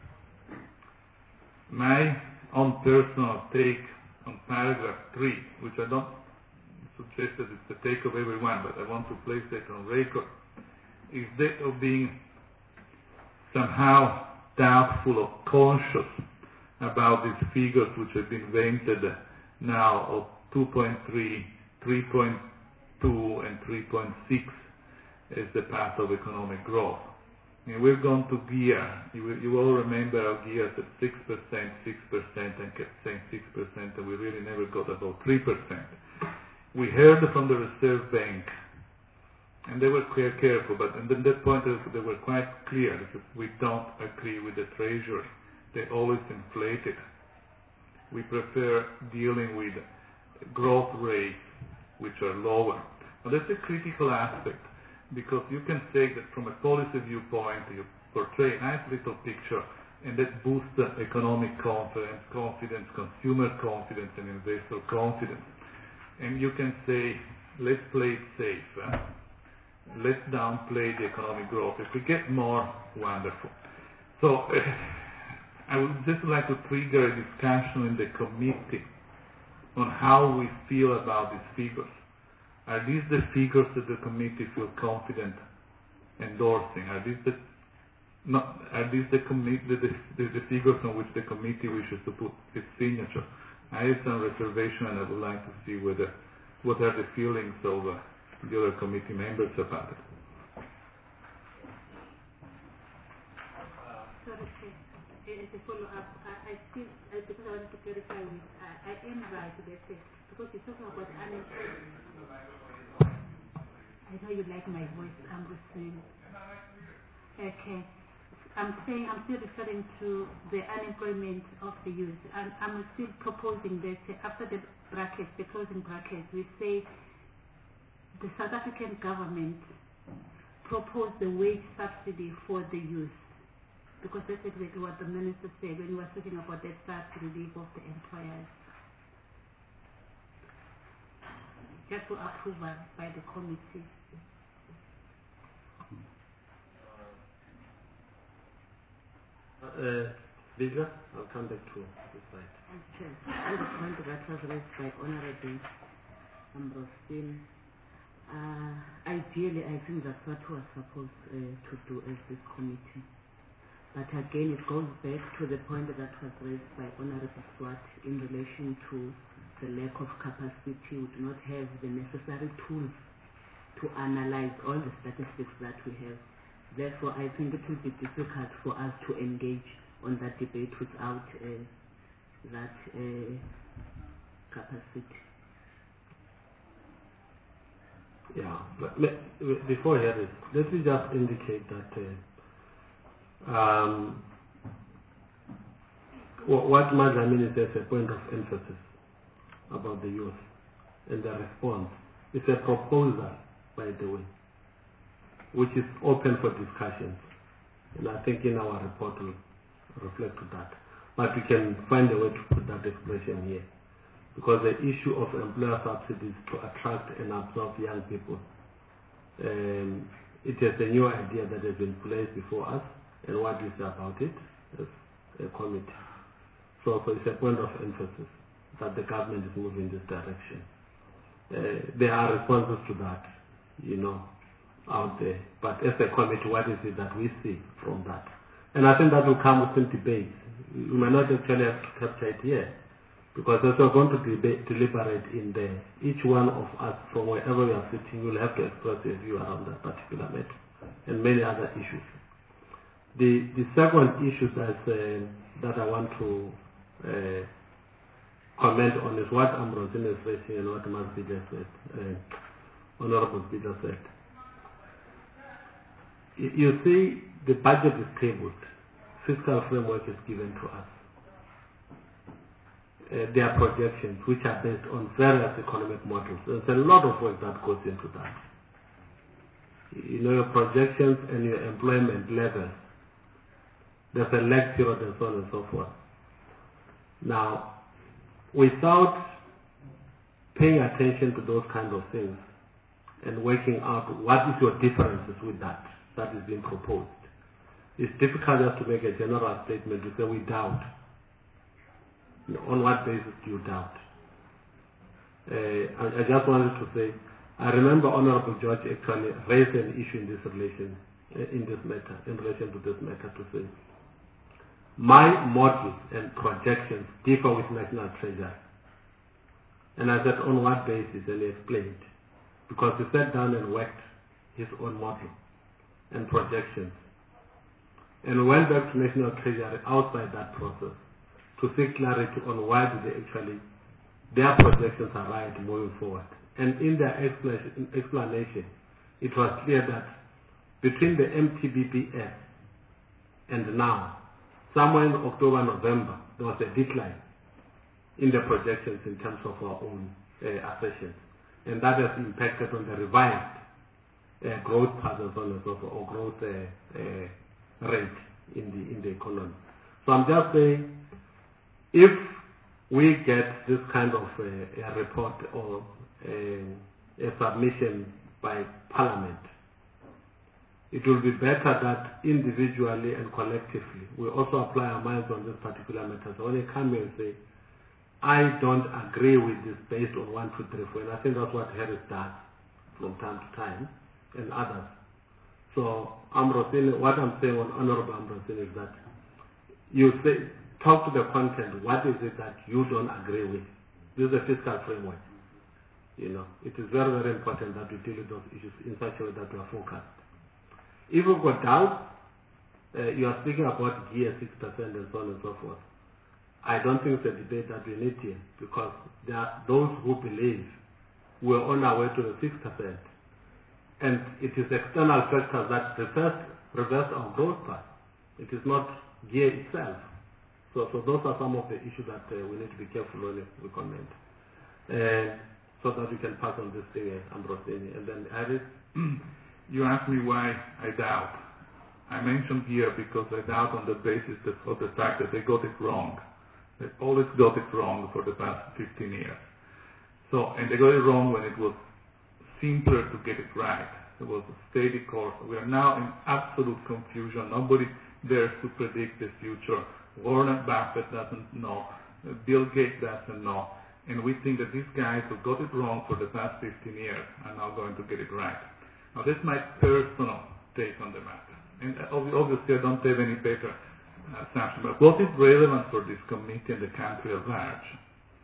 my own personal take on paragraph 3, which I don't suggest that it's the take of everyone, but I want to place that on record, is that of being somehow doubtful or conscious about these figures which have been vented now of 2.3, 3.2 and 3.6 as the path of economic growth. And we've gone to GEAR. You all remember our GEAR at 6%, 6%, and kept saying 6%, and we really never got above 3%. We heard from the Reserve Bank, and they were quite careful, but at that point they were quite clear that we don't agree with the Treasury. They always inflate it. We prefer dealing with growth rates which are lower. Now that's a critical aspect, because you can say that from a policy viewpoint you portray a nice little picture and that boosts economic confidence, consumer confidence and investor confidence. And you can say, let's play it safe. Let's downplay the economic growth. If we get more, wonderful. So I would just like to trigger a discussion in the committee on how we feel about these figures. Are these the figures that the committee feel confident endorsing? Are these the figures on which the committee wishes to put its signature? I have some reservation, and I would like to see what are the feelings of the other committee members about it. Sorry, as a follow-up, I still, because I wanted to clarify this, I am right that because you're talking about unemployment. I know you like my voice, I'm listening. Okay. I'm saying I'm still referring to the unemployment of the youth. And I'm still proposing that after the brackets, the closing brackets, we say the South African government proposed the wage subsidy for the youth. Because that's exactly what the minister said when he was talking about that subsidy relief of the employers. Just for approval by the committee. Bigger, I'll come back to this side. Okay. On the point that was raised by Honorable Ambrosini, ideally I think that's what we are supposed to do as this committee. But again, it goes back to the point that was raised by Honorable Swart in relation to a lack of capacity. We do not have the necessary tools to analyze all the statistics that we have. Therefore, I think it will be difficult for us to engage on that debate without that capacity. Yeah, but before Harry, let me just indicate that what Mazamini says a point of emphasis about the youth and the response. It's a proposal, by the way, which is open for discussions. And I think in our report will reflect to that. But we can find a way to put that expression here. Because the issue of employer subsidies to attract and absorb young people, it is a new idea that has been placed before us, and what we say about it as a committee. So it's a point of emphasis that the government is moving in this direction. There are responses to that, out there. But as a committee, what is it that we see from that? And I think that will come within debate. We might not actually have to capture it here, because as we're going to deliberate in there, each one of us, from wherever we are sitting, will have to express a view around that particular matter and many other issues. The second issue that I want to comment on is what Ambrosini is facing and what Masbida said, Honorable Masbida said. You see, the budget is tabled. Fiscal framework is given to us. There are projections which are based on various economic models. There's a lot of work that goes into that. Your projections and your employment levels, there's a lag period and so on and so forth. Now, without paying attention to those kind of things and working out what is your differences with that is being proposed, it's difficult just to make a general statement to say we doubt. On what basis do you doubt? I just wanted to say, I remember Honorable George actually raised an issue in relation to this matter, to say, my models and projections differ with National Treasury. And I said, on what basis? And he explained. Because he sat down and worked his own model and projections. And we went back to National Treasury outside that process to seek clarity on why do they their projections are right moving forward. And in their explanation, it was clear that between the MTBPS and now, somewhere in October, November, there was a decline in the projections in terms of our own assertions. And that has impacted on the revised growth path and so on and so forth, or growth rate in the economy. So I'm just saying, if we get this kind of a report or a submission by Parliament, it will be better that individually and collectively we also apply our minds on this particular matter. So when you come here and say, I don't agree with this based on 1, 2, 3, 4, and I think that's what Harris does from time to time, and others. So Ambrosini, what I'm saying on Honorable Ambrosini is that you say, talk to the content. What is it that you don't agree with? This is a fiscal framework. It is very, very important that we deal with those issues in such a way that we are focused. If we've got doubts, you are speaking about GS 6% and so on and so forth. I don't think it's a debate that we need here, because there are those who believe we're on our way to the 6%. And it is external factors that reverse our growth path. It is not gear itself. So those are some of the issues that we need to be careful when we comment. So that we can pass on this thing, Ambrosini. And then Harris? You asked me why I doubt. I mentioned here because I doubt on the basis of the fact that they got it wrong. They always got it wrong for the past 15 years. And they got it wrong when it was simpler to get it right. It was a steady course. We are now in absolute confusion. Nobody dares to predict the future. Warren Buffett doesn't know. Bill Gates doesn't know. And we think that these guys who got it wrong for the past 15 years are now going to get it right. Now, this is my personal take on the matter. And obviously, I don't have any better assumption. But what is relevant for this committee and the country at large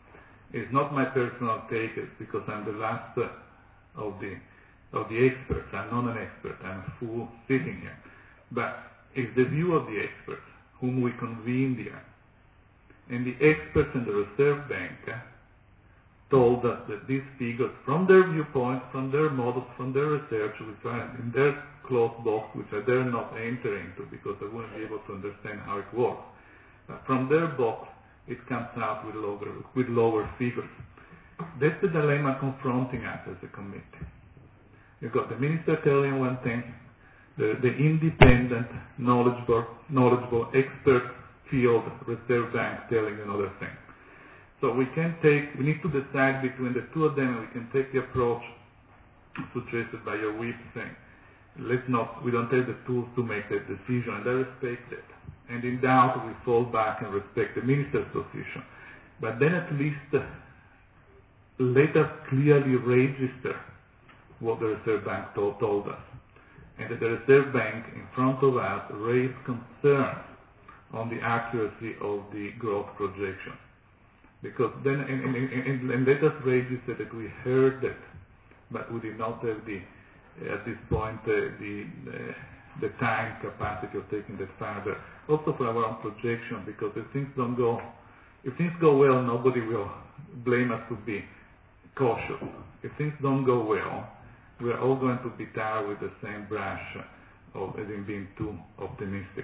It's not my personal take because I'm the last of the experts. I'm not an expert. I'm a fool sitting here. But it's the view of the experts whom we convened here. And the experts in the Reserve Bank told us that these figures, from their viewpoint, from their models, from their research, which are in their closed box, which I dare not enter into because I wouldn't be able to understand how it works. From their box, it comes out with lower figures. That's the dilemma confronting us as a committee. You've got the minister telling one thing, the independent, knowledgeable expert field Reserve Bank telling another thing. So we need to decide between the two of them, and we can take the approach suggested by your whip saying, we don't have the tools to make that decision, and I respect that. And in doubt, we fall back and respect the minister's position. But then at least let us clearly register what the Reserve Bank told us. And that the Reserve Bank in front of us raised concerns on the accuracy of the growth projection. Because then, and let us register that we heard that, but we did not have at this point, the time capacity of taking that further. Also for our own projection, because if things go well, nobody will blame us to be cautious. If things don't go well, we are all going to be tarred with the same brush of being too optimistic.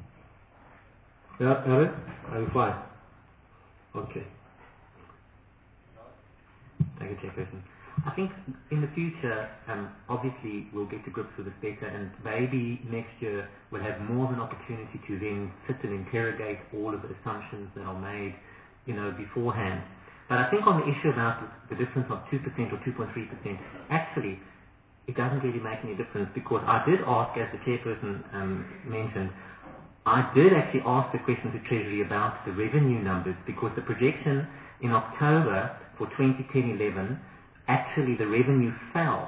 Yeah, Eric, are you fine? Okay. Thank you, Chairperson. I think in the future, obviously we'll get to grips with this better, and maybe next year we'll have more of an opportunity to then sit and interrogate all of the assumptions that are made, beforehand. But I think on the issue about the difference of 2% or 2.3%, actually, it doesn't really make any difference, because I did ask, as the Chairperson mentioned, I did actually ask the question to Treasury about the revenue numbers, because the projection in October for 2010-11, actually the revenue fell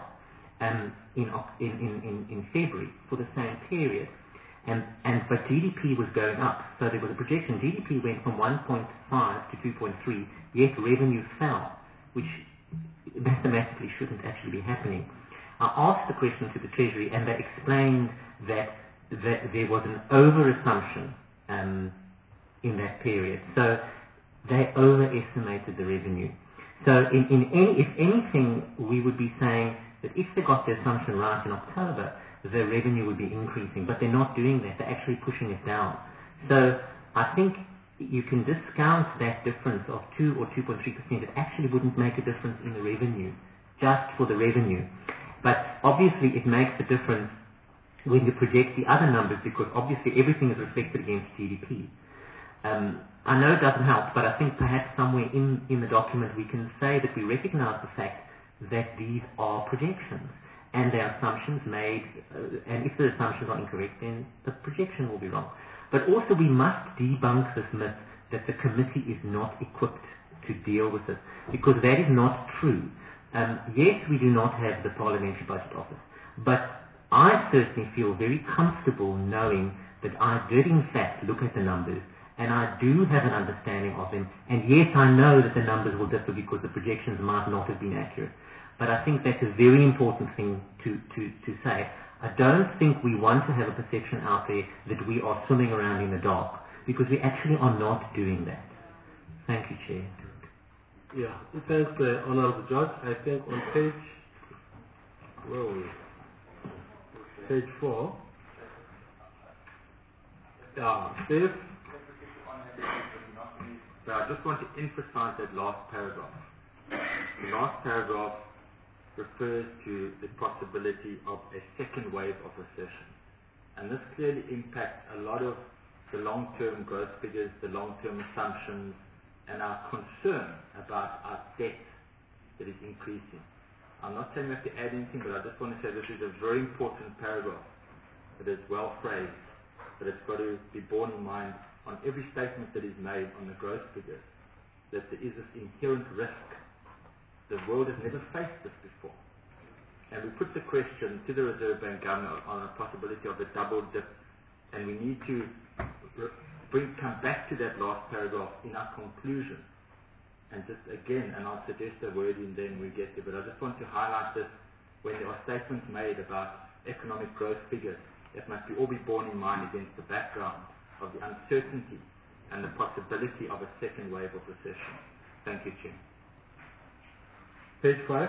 in February for the same period, but GDP was going up. So there was a projection. GDP went from 1.5 to 2.3, yet revenue fell, which mathematically shouldn't actually be happening. I asked the question to the Treasury, and they explained that there was an over-assumption in that period. So they overestimated the revenue. So if anything, we would be saying that if they got the assumption right in October, the revenue would be increasing. But they're not doing that. They're actually pushing it down. So I think you can discount that difference of 2 or 2.3%. It actually wouldn't make a difference in the revenue, just for the revenue. But obviously it makes a difference when you project the other numbers, because obviously everything is reflected against GDP. I know it doesn't help, but I think perhaps somewhere in the document we can say that we recognize the fact that these are projections and they are assumptions made, and if the assumptions are incorrect, then the projection will be wrong. But also we must debunk this myth that the committee is not equipped to deal with this, because that is not true. Yes, we do not have the Parliamentary Budget Office, but I certainly feel very comfortable knowing that I did in fact look at the numbers, and I do have an understanding of them. And yes, I know that the numbers will differ because the projections might not have been accurate. But I think that's a very important thing to say. I don't think we want to have a perception out there that we are swimming around in the dark, because we actually are not doing that. Thank you, Chair. Yeah, thanks, Honourable Judge. I think on page 4, Steve. So I just want to emphasize that last paragraph. The last paragraph refers to the possibility of a second wave of recession. And this clearly impacts a lot of the long-term growth figures, the long-term assumptions, and our concern about our debt that is increasing. I'm not saying we have to add anything, but I just want to say this is a very important paragraph that is well phrased, but it's got to be borne in mind on every statement that is made on the growth figures, that there is this inherent risk. The world has never faced this before. And we put the question to the Reserve Bank Governor on a possibility of a double dip, and we need to come back to that last paragraph in our conclusion And just again, and I'll suggest a wording then we get there, but I just want to highlight this when there are statements made about economic growth figures. It must all be borne in mind against the background of the uncertainty and the possibility of a second wave of recession. Thank you, Chair. Page 5.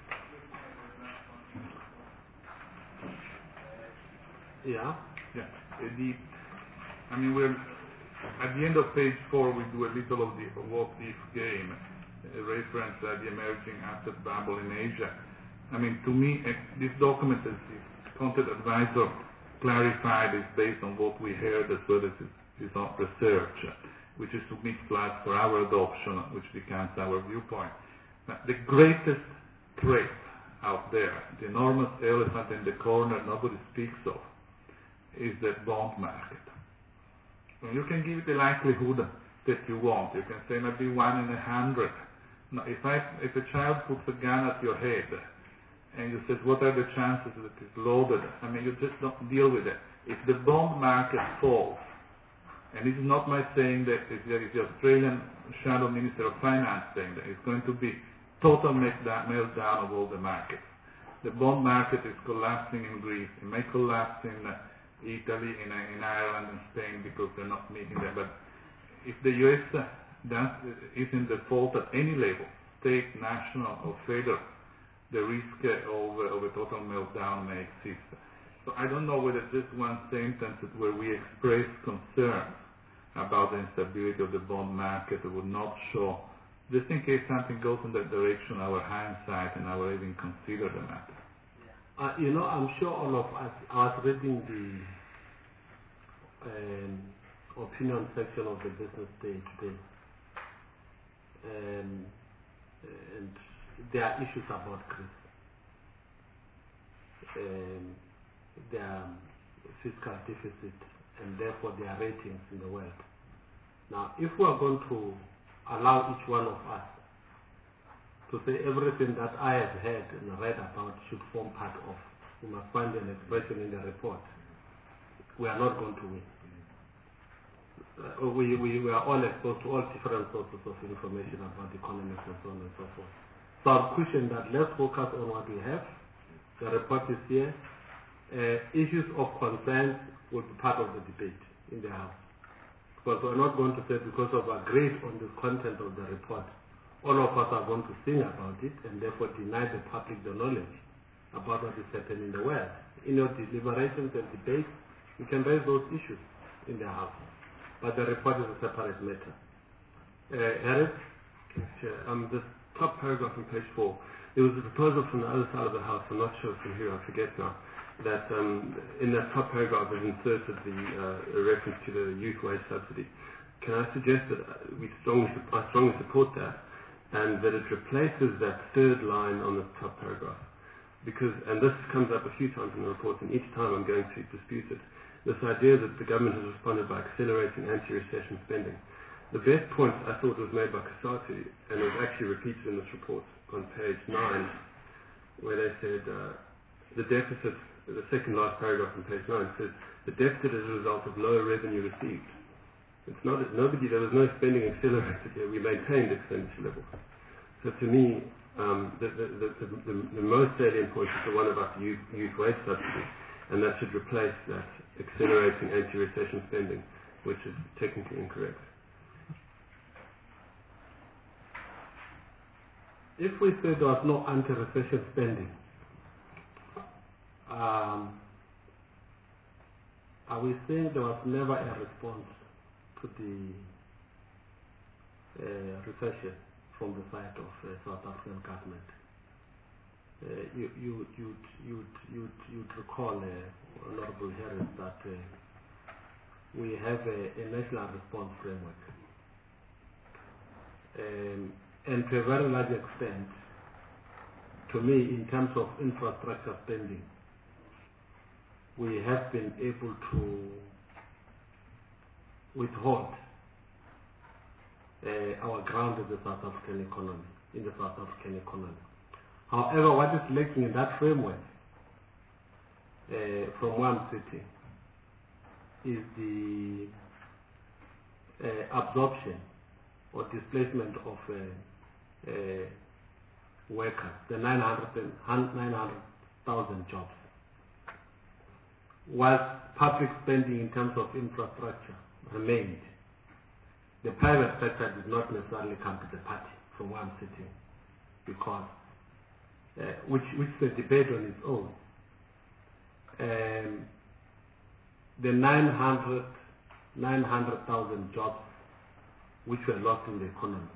Yeah. Yeah. We're at the end of page 4. We do a little of the what-if game, reference the emerging asset bubble in Asia. To me, this document, as the content advisor clarified, is based on what we heard as well as is not research, which is to meet flags for our adoption, which becomes our viewpoint. Now, the greatest threat out there, the enormous elephant in the corner nobody speaks of, is the bond market. And you can give it the likelihood that you want. You can say maybe 1 in 100. Now, if a child puts a gun at your head and you say, what are the chances that it's loaded? You just don't deal with it. If the bond market falls, and this is not my saying that it's the Australian Shadow Minister of Finance saying that it's going to be total meltdown of all the markets. The bond market is collapsing in Greece. It may collapse in Italy, in Ireland and Spain because they're not meeting them. But if the US is in default at any level, state, national or federal, the risk of a total meltdown may exist. So I don't know whether just one sentence where we express concerns about the instability of the bond market would not show, just in case something goes in that direction, our hindsight and our even consider the matter. I'm sure all of us, I was reading the opinion section of the Business Day today, and there are issues about Greece. Their fiscal deficit and therefore their ratings in the world. Now, if we are going to allow each one of us to say everything that I have heard and read about should form part of, we must find an expression in the report, we are not going to win. We are all exposed to all different sources of information about economics and so on and so forth. So I'll question that. Let's focus on what we have. The report is here. Issues of concern will be part of the debate in the House. Because we're not going to say because we've agreed on the content of the report, all of us are going to sing about it and therefore deny the public the knowledge about what is happening in the world. In your deliberations and debates, you can raise those issues in the House. But the report is a separate matter. Harris? The top paragraph on page 4. There was a proposal from the other side of the House, I'm not sure from who, I forget now, that in that top paragraph is inserted the reference to the youth wage subsidy. Can I suggest that I strongly support that, and that it replaces that third line on the top paragraph? Because, and this comes up a few times in the report, and each time I'm going to dispute it, this idea that the government has responded by accelerating anti-recession spending. The best point I thought was made by Kasati, and it was actually repeated in this report on page 9, where they said the deficit, the second last paragraph on page 9 says, the deficit is a result of lower revenue received. It's not, there was no spending accelerated here, we maintained expenditure levels. So to me, the most salient point is the one about the youth wage subsidy, and that should replace that accelerating anti-recession spending, which is technically incorrect. If we say there was no anti-recession spending, are we saying there was never a response to the recession from the side of South African government? You'd recall, Honorable Harris, that we have a national response framework. And to a very large extent, to me, in terms of infrastructure spending, we have been able to withhold our ground in the South African economy. However, what is lacking in that framework, from one city, is the absorption or displacement of workers, the 900,000 jobs. Whilst public spending in terms of infrastructure remained, the private sector did not necessarily come to the party from where I'm sitting, because, which is a debate on its own. The 900,000 jobs which were lost in the economy,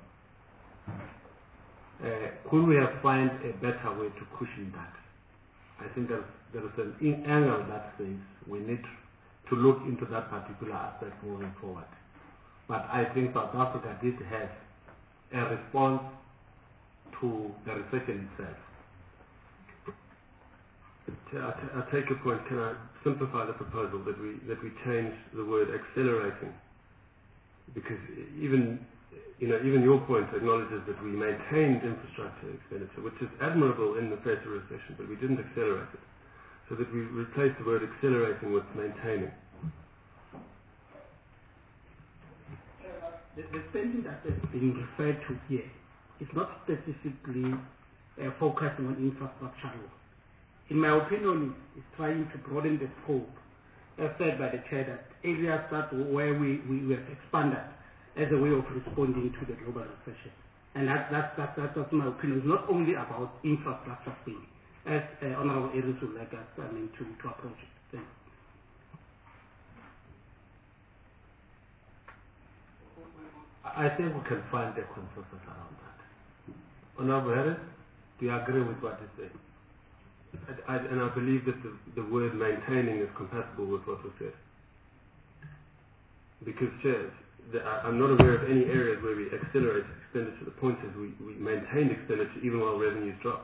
could we have found a better way to cushion that? I think there is an angle that says we need to look into that particular aspect moving forward. But I think South Africa did have a response to the recession itself. I take your point. Can I simplify the proposal that we change the word accelerating? Because even your point acknowledges that we maintained infrastructure expenditure, which is admirable in the face of recession, but we didn't accelerate it. So that we replace the word accelerating with maintaining. The spending that is being referred to here is not specifically focusing on infrastructure. In my opinion, it's trying to broaden the scope, as said by the chair, that areas where we have expanded as a way of responding to the global recession. And that's my opinion. It's not only about infrastructure spending, as Honorable Aries would like us to approach it. Thanks. I think we can find a consensus around that. Honorable Harris, do you agree with what he said? And I believe that the word maintaining is compatible with what was said. Because, Chair, I'm not aware of any areas where we accelerated expenditure. The point is we maintained expenditure even while revenues dropped.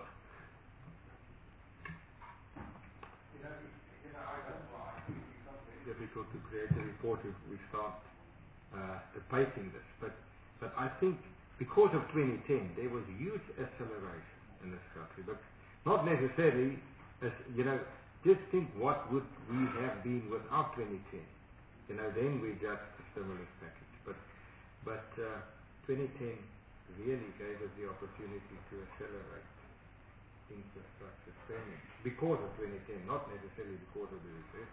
It's difficult to create a report if we start debating this. But I think because of 2010, there was huge acceleration in this country. But not necessarily, as just think what would we have been without 2010. Then we got the stimulus package. But 2010 really gave us the opportunity to accelerate infrastructure spending because of 2010, not necessarily because of the recession.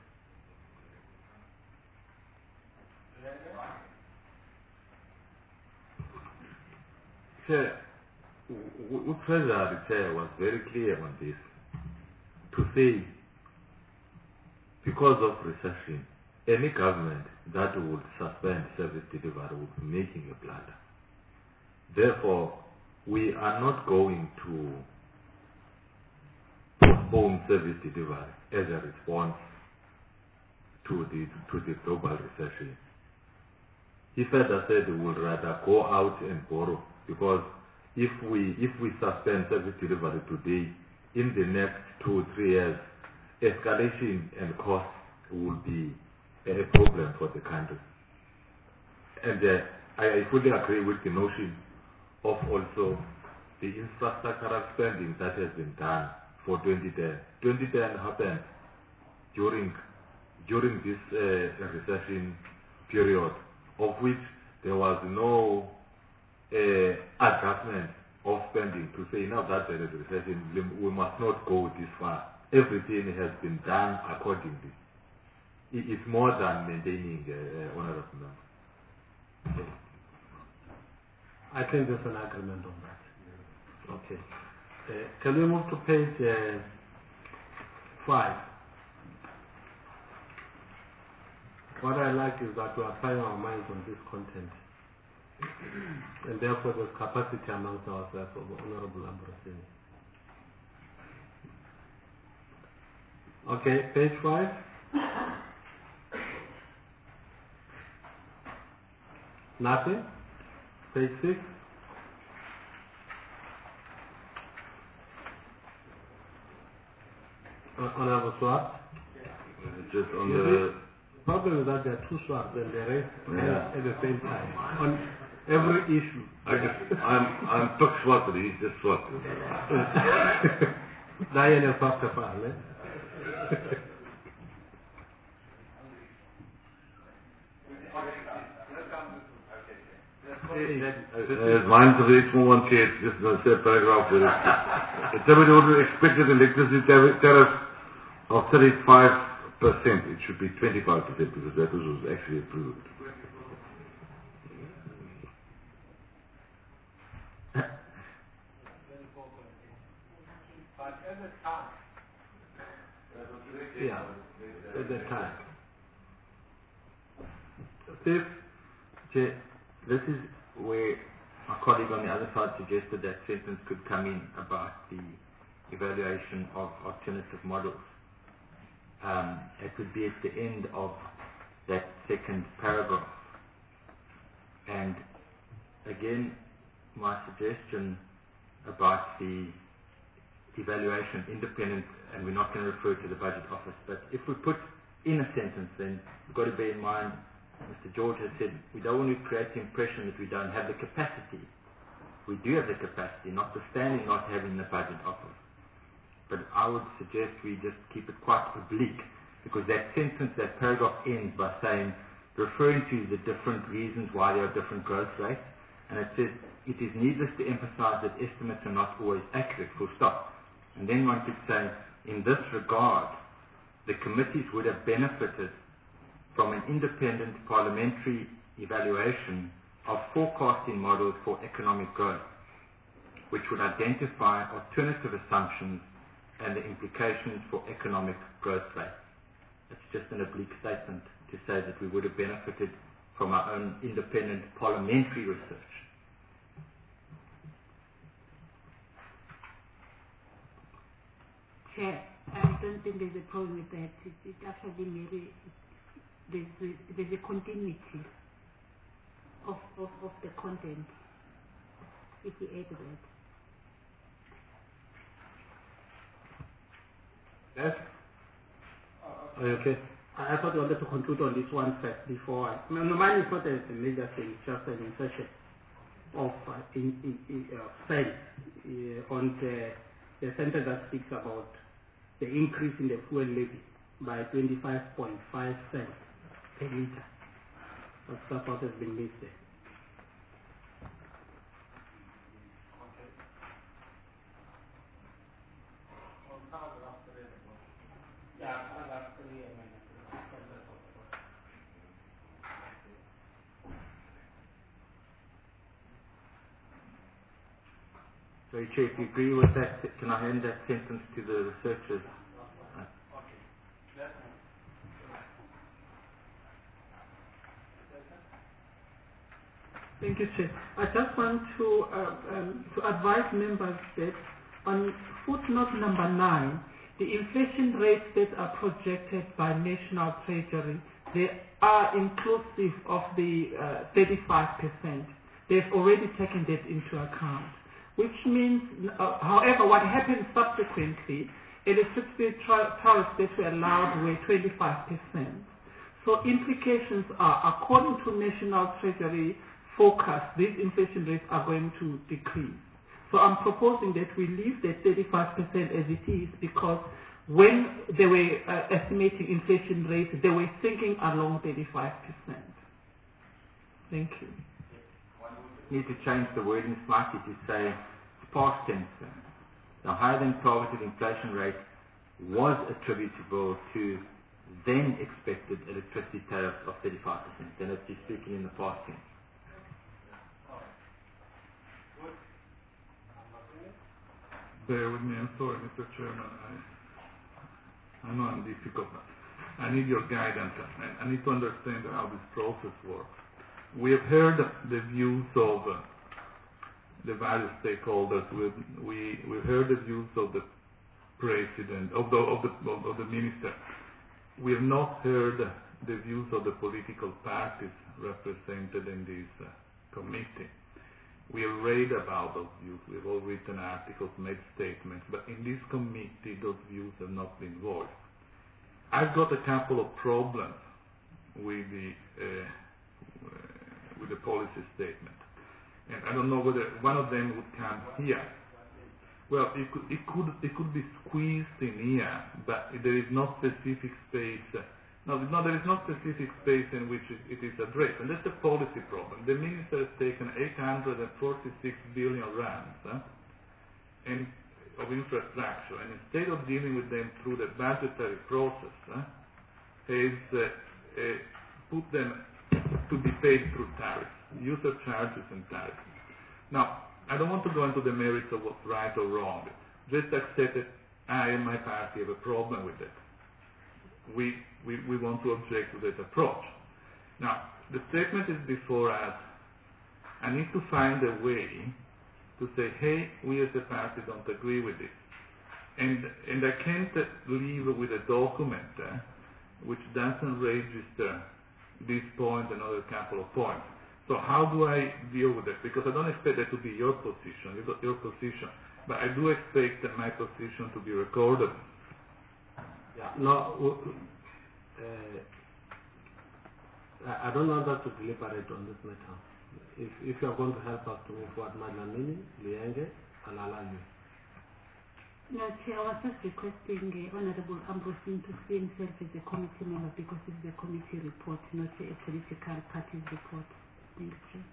Chair, Treasury Chair was very clear on this, to say because of recession, any government that would suspend service delivery would be making a blunder. Therefore, we are not going to postpone service delivery as a response to the global recession. He further said we would rather go out and borrow, because if we suspend service delivery today, in the next 2 or 3 years, escalation and cost will be a problem for the country. And I fully agree with the notion of also the infrastructural spending that has been done for 2010. 2010 happened during this recession period, of which there was no adjustment of spending to say now that there is a recession, we must not go this far. Everything has been done accordingly. It is more than maintaining honorable member. I think there's an agreement on that. Okay. Can we move to page 5? What I like is that we are applying our minds on this content. And therefore there's capacity amongst ourselves of Honorable Ambrosini. Okay, page 5. Nothing? Page 6. Honorable Swart? Just on the problem is that there are 2 Swarts and the rest at the same time on every issue. I'm Tuk Swart, he's just Swart. Diane is after Parle. Mine's a very small one, Chair. It's just the third paragraph. Somebody would expect an electricity tariff of 35%. It should be 25% because that was actually approved. Yeah, at the time. This is where my colleague on the other side suggested that sentence could come in about the evaluation of alternative models. It would be at the end of that second paragraph. And again, my suggestion about the evaluation independent, and we're not going to refer to the budget office, but if we put in a sentence, then we've got to bear in mind, Mr. George has said, we don't want to create the impression that we don't have the capacity. We do have the capacity, notwithstanding not having the budget office. But I would suggest we just keep it quite oblique, because that sentence, that paragraph ends by saying, referring to the different reasons why there are different growth rates, and it says, it is needless to emphasize that estimates are not always accurate, full stop. And then one could say, in this regard, the committees would have benefited from an independent parliamentary evaluation of forecasting models for economic growth, which would identify alternative assumptions and the implications for economic growth rates. It's just an oblique statement to say that we would have benefited from our own independent parliamentary research. Chair, I don't think there's a problem with that. It actually maybe there's a continuity of the content if we add that. Yes? Are you okay? I thought you wanted to conclude on this one first before I... No, mine is not a major thing, it's just an insertion of sense on the sentence that speaks about the increase in the fuel levy by 25.5 cents per litre. That's what has been listed. So, Chair, if you agree with that, can I hand that sentence to the researchers? Thank you, Chair. I just want to advise members that on footnote number 9, the inflation rates that are projected by National Treasury, they are inclusive of the 35%. They've already taken that into account, which means, however, what happened subsequently, electricity tariffs that were allowed were 25%. So implications are, according to National Treasury forecast, these inflation rates are going to decrease. So I'm proposing that we leave the 35% as it is, because when they were estimating inflation rates, they were thinking along 35%. Thank you. Need to change the wording slightly to say past tense. The higher than targeted inflation rate was attributable to then expected electricity tariffs of 35%. Then it's just speaking in the past tense. Bear with me, I'm sorry, Mr. Chairman. I know I'm difficult, but I need your guidance. I need to understand how this process works. We have heard the views of the various stakeholders. We've heard the views of the president, of the minister. We have not heard the views of the political parties represented in this committee. We have read about those views. We have all written articles, made statements, but in this committee, those views have not been voiced. I've got a couple of problems with the policy statement, and I don't know whether one of them would come here. Well, it could be squeezed in here, but there is no specific space Now, there is no specific space in which it is addressed, and that's a policy problem. The minister has taken 846 billion rands of infrastructure, and instead of dealing with them through the budgetary process, has put them to be paid through tariffs, user charges and tariffs. Now, I don't want to go into the merits of what's right or wrong. Just accept that I and my party have a problem with that. We want to object to that approach. Now, the statement is before us. I need to find a way to say, hey, we as a party don't agree with this. And I can't leave with a document which doesn't register this point and another couple of points. So how do I deal with it? Because I don't expect that to be your position. You've got your position. But I do expect that my position to be recorded. Yeah, no, I don't want us to deliberate on this matter. If you are going to help us to move forward, Madlamini, Lienge, I'll allow you. No, Chair, I was just requesting Honorable Ambrosini to see himself as a committee member because this is a committee report, not a political party's report. Thank you, Chair.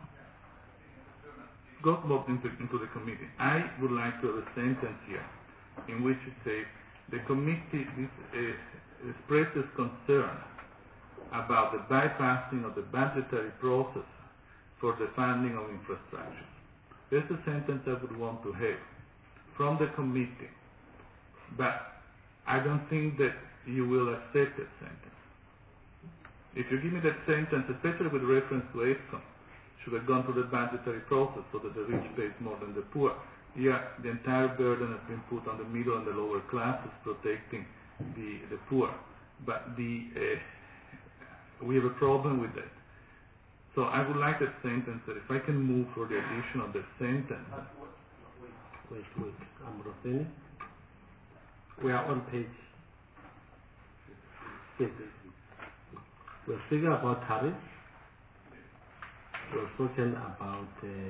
Go into the committee. I would like to have a sentence here in which it says the committee expresses concern about the bypassing of the budgetary process for the funding of infrastructure. That's the sentence I would want to have from the committee. But I don't think that you will accept that sentence. If you give me that sentence, especially with reference to ESCOM, should have gone through the budgetary process so that the rich pays more than the poor. Here, the entire burden has been put on the middle and the lower classes, protecting the poor. But we have a problem with that. So I would like that sentence, that if I can move for the addition of the sentence. Wait, Ambrosini. We are on page 6. We're speaking about tariffs. We're talking about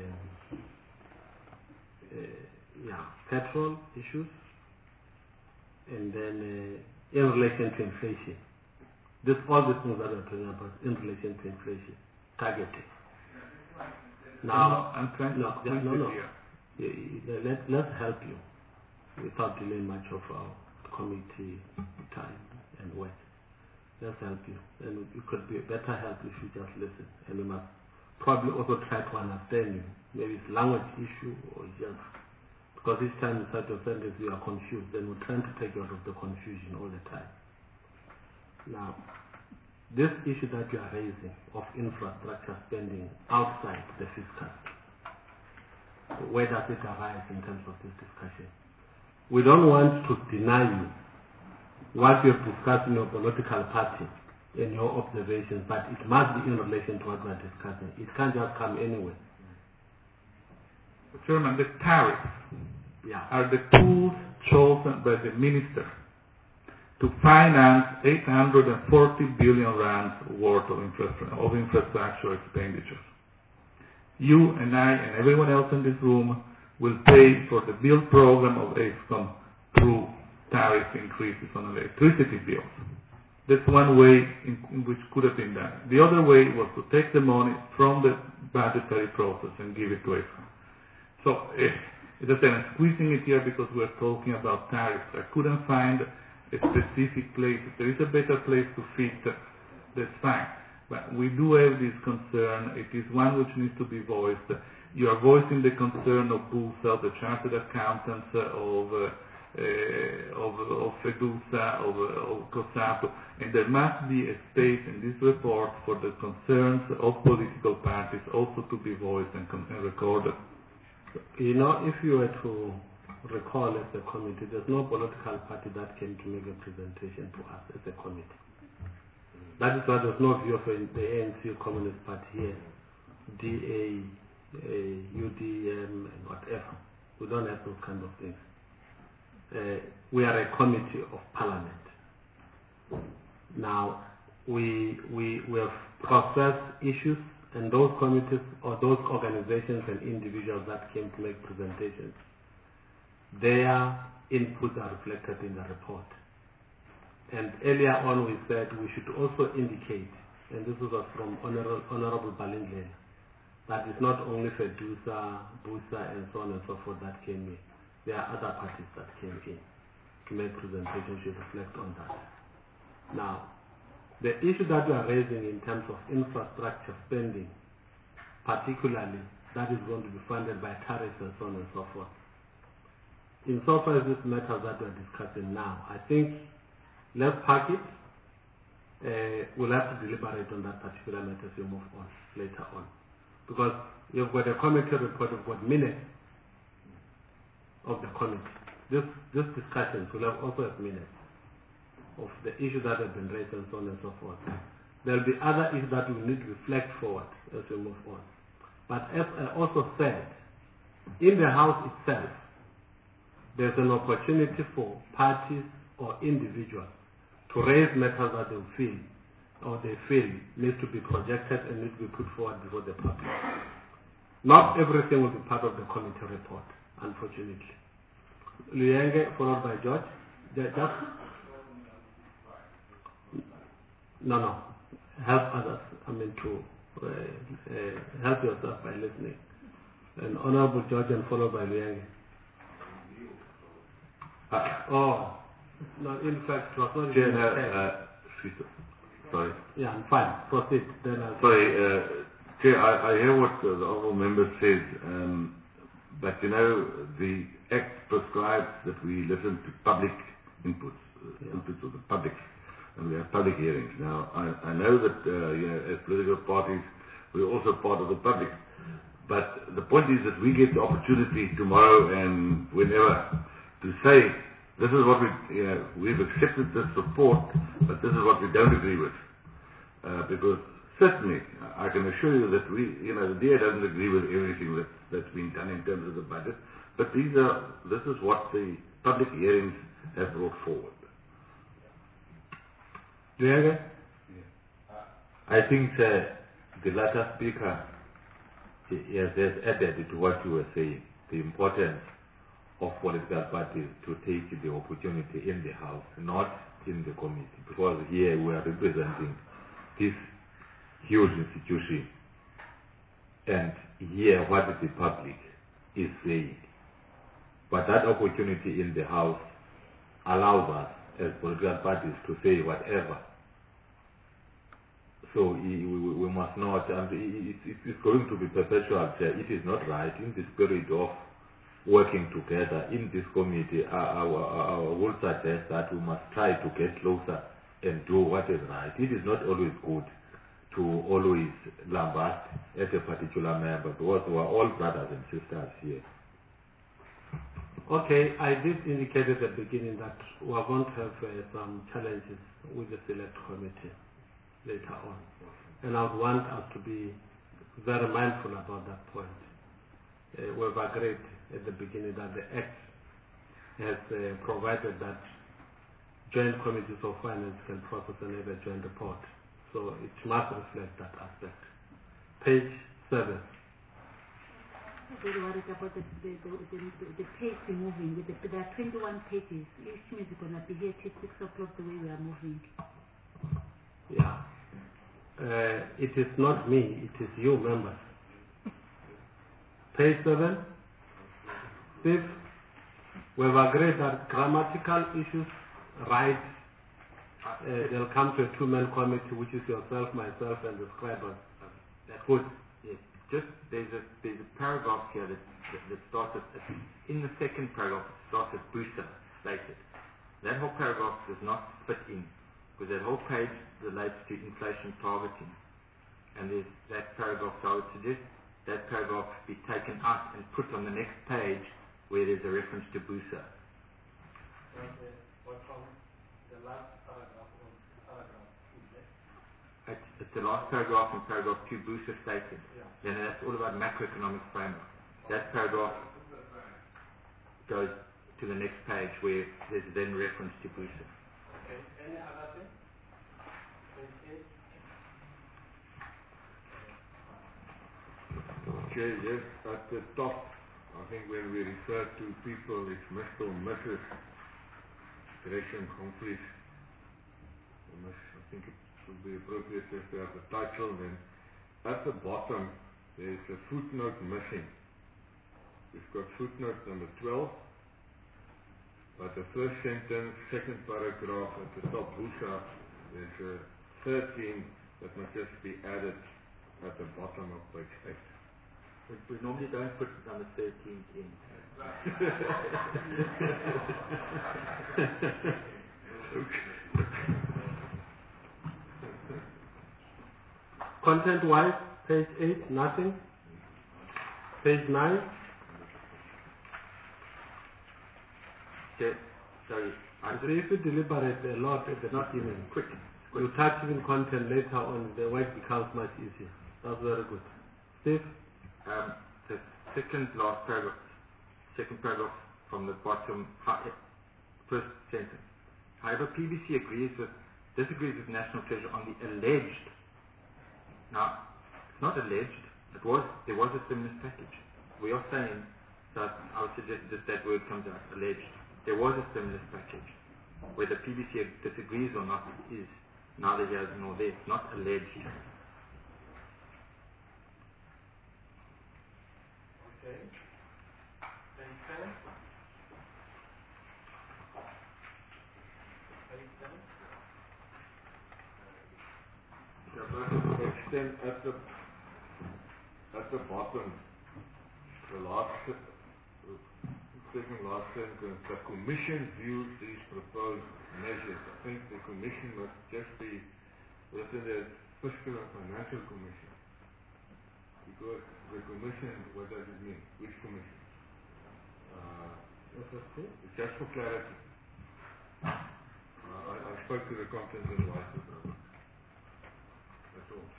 petrol issues, and then in relation to inflation. All the things that we're talking about in relation to inflation, targeting. Now, I'm trying to let's help you without delaying much of our committee time and work. Let's help you, and it could be better help if you just listen, and we must probably also try to understand you. Maybe it's language issue or just because each time you start your sentence you are confused, then we're trying to take you out of the confusion all the time. Now, this issue that you are raising of infrastructure spending outside the fiscal, where does it arise in terms of this discussion? We don't want to deny you what you have discussed in your political party in your observations, but it must be in relation to what we are discussing. It can't just come anywhere. Chairman, the tariffs are the tools chosen by the minister to finance 840 billion rands worth of infrastructure expenditures. You and I and everyone else in this room will pay for the build program of ESCOM through tariff increases on electricity bills. That's one way in which could have been done. The other way was to take the money from the budgetary process and give it to ESCOM. So, as I said, I'm squeezing it here because we're talking about tariffs. I couldn't find a specific place. If there is a better place to fit, that's fine. But we do have this concern. It is one which needs to be voiced. You are voicing the concern of BUSA, the chartered accountants of FEDUSA, of COSATU, and there must be a space in this report for the concerns of political parties also to be voiced and recorded. You know, if you were to recall as a committee, there's no political party that came to make a presentation to us as a committee. That is why there's no view of the ANC Communist Party here, DA, UDM, and whatever. We don't have those kind of things. We are a committee of parliament. Now, we have processed issues, and those committees or those organizations and individuals that came to make presentations, their inputs are reflected in the report. And earlier on we said we should also indicate, and this was from Honorable Balindlela, that it's not only Fedusa, Busa, and so on and so forth that came in. There are other parties that came in to make presentation should reflect on that. Now, the issue that we are raising in terms of infrastructure spending, particularly that is going to be funded by tariffs and so on and so forth. In so far as this matter that we are discussing now, I think let's park it. We'll have to deliberate on that particular matter as we move on later on. Because you've got a committee report, you've got minutes of the committee. This discussions will have also have minutes of the issues that have been raised and so on and so forth. There will be other issues that we need to reflect forward as we move on. But as I also said, in the House itself, there's an opportunity for parties or individuals to raise matters that they feel or they feel needs to be projected and needs to be put forward before the public. Not everything will be part of the committee report, unfortunately. Luyenge, followed by George. No. Help others. To help yourself by listening. And Honorable George and followed by Luyenge. No, in fact, it was not sorry. Yeah, I'm fine. Proceed. Then sorry, Chair, I hear what the honourable member says, but the Act prescribes that we listen to public inputs of the public, and we have public hearings. Now, I know that as political parties, we're also part of the public, but the point is that we get the opportunity tomorrow and whenever to say, this is what we've accepted this support, but this is what we don't agree with. Because certainly, I can assure you that the DA doesn't agree with everything that's been done in terms of the budget, but this is what the public hearings have brought forward. Yeah. I think the latter speaker has added to what you were saying, the importance of political parties to take the opportunity in the House, not in the committee, because here we are representing this huge institution and hear what the public is saying. But that opportunity in the House allows us as political parties to say whatever. So we must not, and it's going to be perpetual. It is not right in the spirit of working together in this committee. I will suggest that we must try to get closer and do what is right. It is not always good to always lambast at a particular member, because we are all brothers and sisters here. Okay, I did indicate at the beginning that we are going to have some challenges with the select committee later on. And I would want us to be very mindful about that point. We've agreed at the beginning that the Act has provided that joint committees of finance can process and have a joint report. So it must reflect that aspect. Page 7. I'm very worried about the pace we're moving. There are 21 pages. Each means we're going to be here till 6 o'clock the way we are moving. Yeah. It is not me, it is you members. Page 7. Steve, we've agreed that grammatical issues, right, they'll come to a two-man committee, which is yourself, myself, and the scribers. That's good. Yes. Just there's a paragraph here that starts in the second paragraph. It starts at Busa stated. That whole paragraph does not fit in, because that whole page relates to inflation targeting, and there's that paragraph. So I would suggest that paragraph be taken out and put on the next page where there's a reference to Busa. What's from the last paragraph of paragraph 2? It's the last paragraph in paragraph 2, Busa stated. Yeah. Then that's all about macroeconomic framework. That paragraph goes to the next page where there's then reference to Busa. Okay. Any other thing? Okay, yes, at the top, I think when we refer to people, it's Mr. or Mrs. Gresham Humphreys. I think it would be appropriate just to have the title, and then at the bottom there's a footnote missing. We've got footnote number 12, but the first sentence, second paragraph at the top, there's a 13 that must just be added at the bottom of page 8. We normally don't put number 13 in. Content-wise, page 8, nothing. Page 9. Okay, sorry. So if you deliberate a lot, it's not even quick. You touch even content later on, the work becomes much easier. That's very good. Steve? The second paragraph from the bottom, first sentence. However, PBC disagrees with National Treasury on the alleged. Now, it's not alleged. There was a stimulus package. We are saying that I would suggest just that word comes out, alleged. There was a stimulus package. Whether PBC disagrees or not is neither here nor there. It's not alleged. Okay. Page 10. Page 10. Page 10 at the bottom, the second last sentence, the Commission views these proposed measures. I think the Commission must just be written as Fiscal and Financial Commission. Because the Commission, what does it mean? Which Commission? It's just for clarity. I spoke to the Content and Advisor. That's all.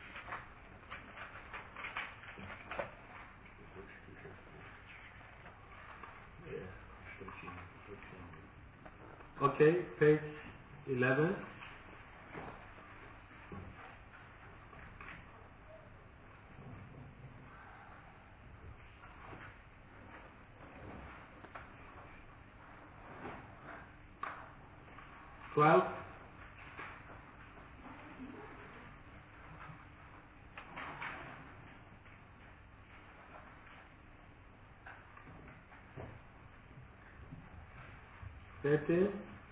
Okay, page 11. Twelve. Chair,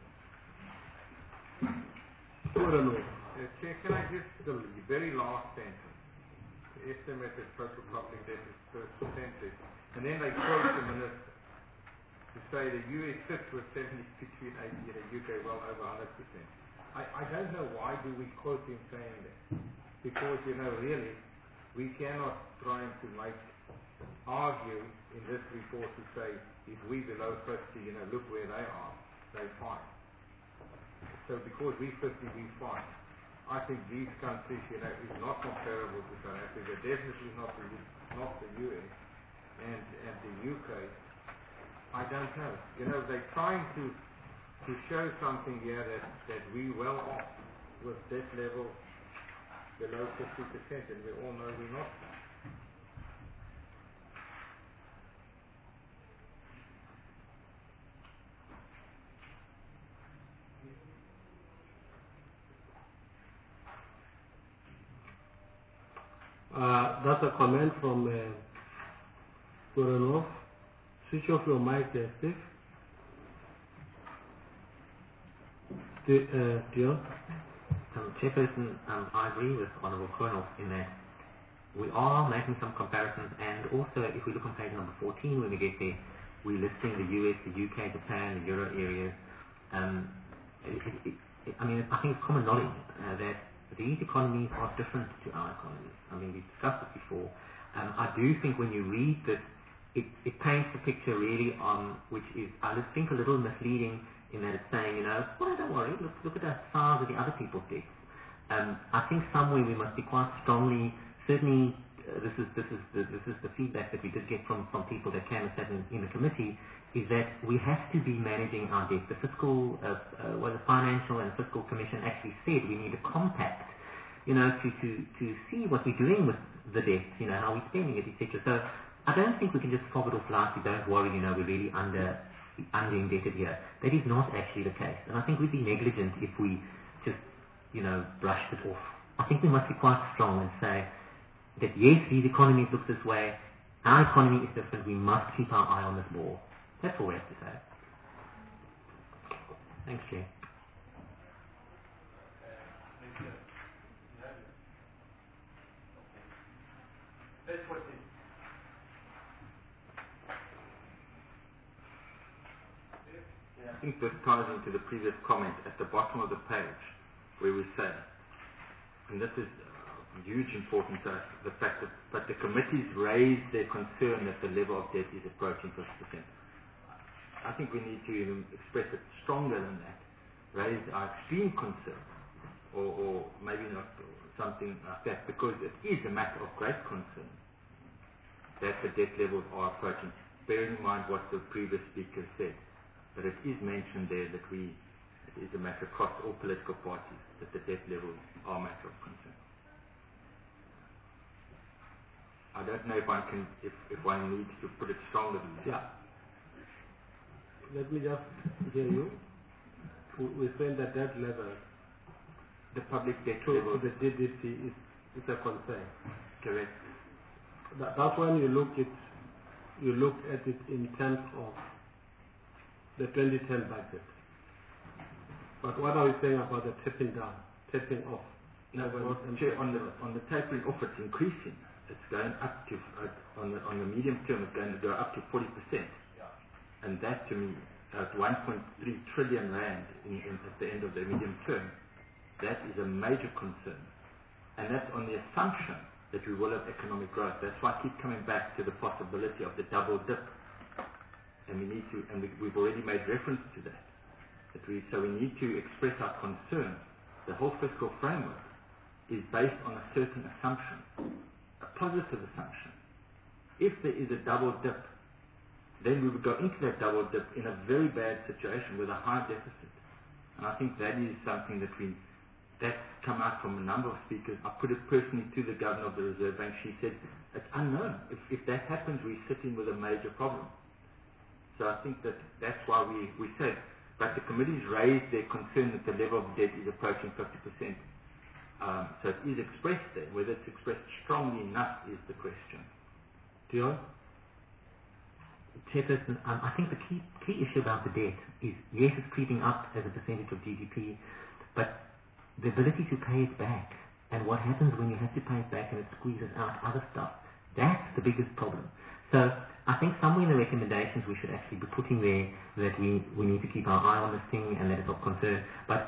can I just, the very last sentence, the estimated total public debt is first percentage, and then they quote the minister to say the US sits with 70 between 80 and the UK well over 100%. I don't know why do we quote him saying that, because really we cannot try to argue in this report to say if we below 50, look where they are, they're fine. So because we 50, we fine. I think these countries, is not comparable to South Africa. Definitely not the US and the UK. I don't know. They're trying to show something here that we well off with debt level below 50%, and we all know we're not. That's a comment from Guranov. Switch off your mic there, Steve. Dion? Chairperson, I agree with Honourable Guranov in that we are making some comparisons, and also if we look on page number 14 when we get there, we're listing the US, the UK, Japan, the Euro areas. I think it's common knowledge that these economies are different to our economies. We've discussed it before. I do think when you read this, it paints a picture really which is, I think, a little misleading in that it's saying, well, don't worry, look at the size of the other people's debts. I think somewhere we must be quite strongly, certainly this is the feedback that we did get from people that came and sat in the committee, is that we have to be managing our debt. The fiscal, the Financial and Fiscal Commission actually said we need a compact, to see what we're doing with the debt, how we're spending it, etc. So I don't think we can just fob it off lightly. Don't worry, we're really under indebted here. That is not actually the case, and I think we'd be negligent if we just brushed it off. I think we must be quite strong and say that yes, these economies look this way, our economy is different, we must keep our eye on this ball. That's all we have to say. Thanks, Chair. I think this ties into the previous comment at the bottom of the page where we say, and this is huge importance to us, the fact that the committees raised their concern that the level of debt is approaching 50%. I think we need to even express it stronger than that, raise our extreme concern, or maybe not something like that, because it is a matter of great concern that the debt levels are approaching. Bearing in mind what the previous speaker said, but it is mentioned there that it is a matter across all political parties that the debt levels are a matter of concern. I don't know if one needs to put it stronger than that. Yeah. Let me just hear you. We saying that debt level, the public debt to level, the GDP is a concern. Correct. That's when you look at it in terms of the 2010 budget. But what are we saying about the tapping off? No, on the tapering off, it's increasing. It's going up to on the medium term. It's going to go up to 40%, and that to me, at 1.3 trillion rand at the end of the medium term, that is a major concern, and that's on the assumption that we will have economic growth. That's why I keep coming back to the possibility of the double dip, and we've already made reference to that. So we need to express our concern. The whole fiscal framework is based on a certain assumption. A positive assumption. If there is a double dip, then we would go into that double dip in a very bad situation with a high deficit. And I think that is something that's come out from a number of speakers. I put it personally to the Governor of the Reserve Bank. She said, it's unknown. If that happens, we're sitting with a major problem. So I think that's why we said, but the committees raised their concern that the level of debt is approaching 50%. So it is expressed there. Whether it's expressed strongly enough is the question. Dion? Chairperson, I think the key issue about the debt is, yes, it's creeping up as a percentage of GDP, but the ability to pay it back, and what happens when you have to pay it back and it squeezes out other stuff, that's the biggest problem. So I think somewhere in the recommendations we should actually be putting there that we need to keep our eye on this thing and that it's of concern. But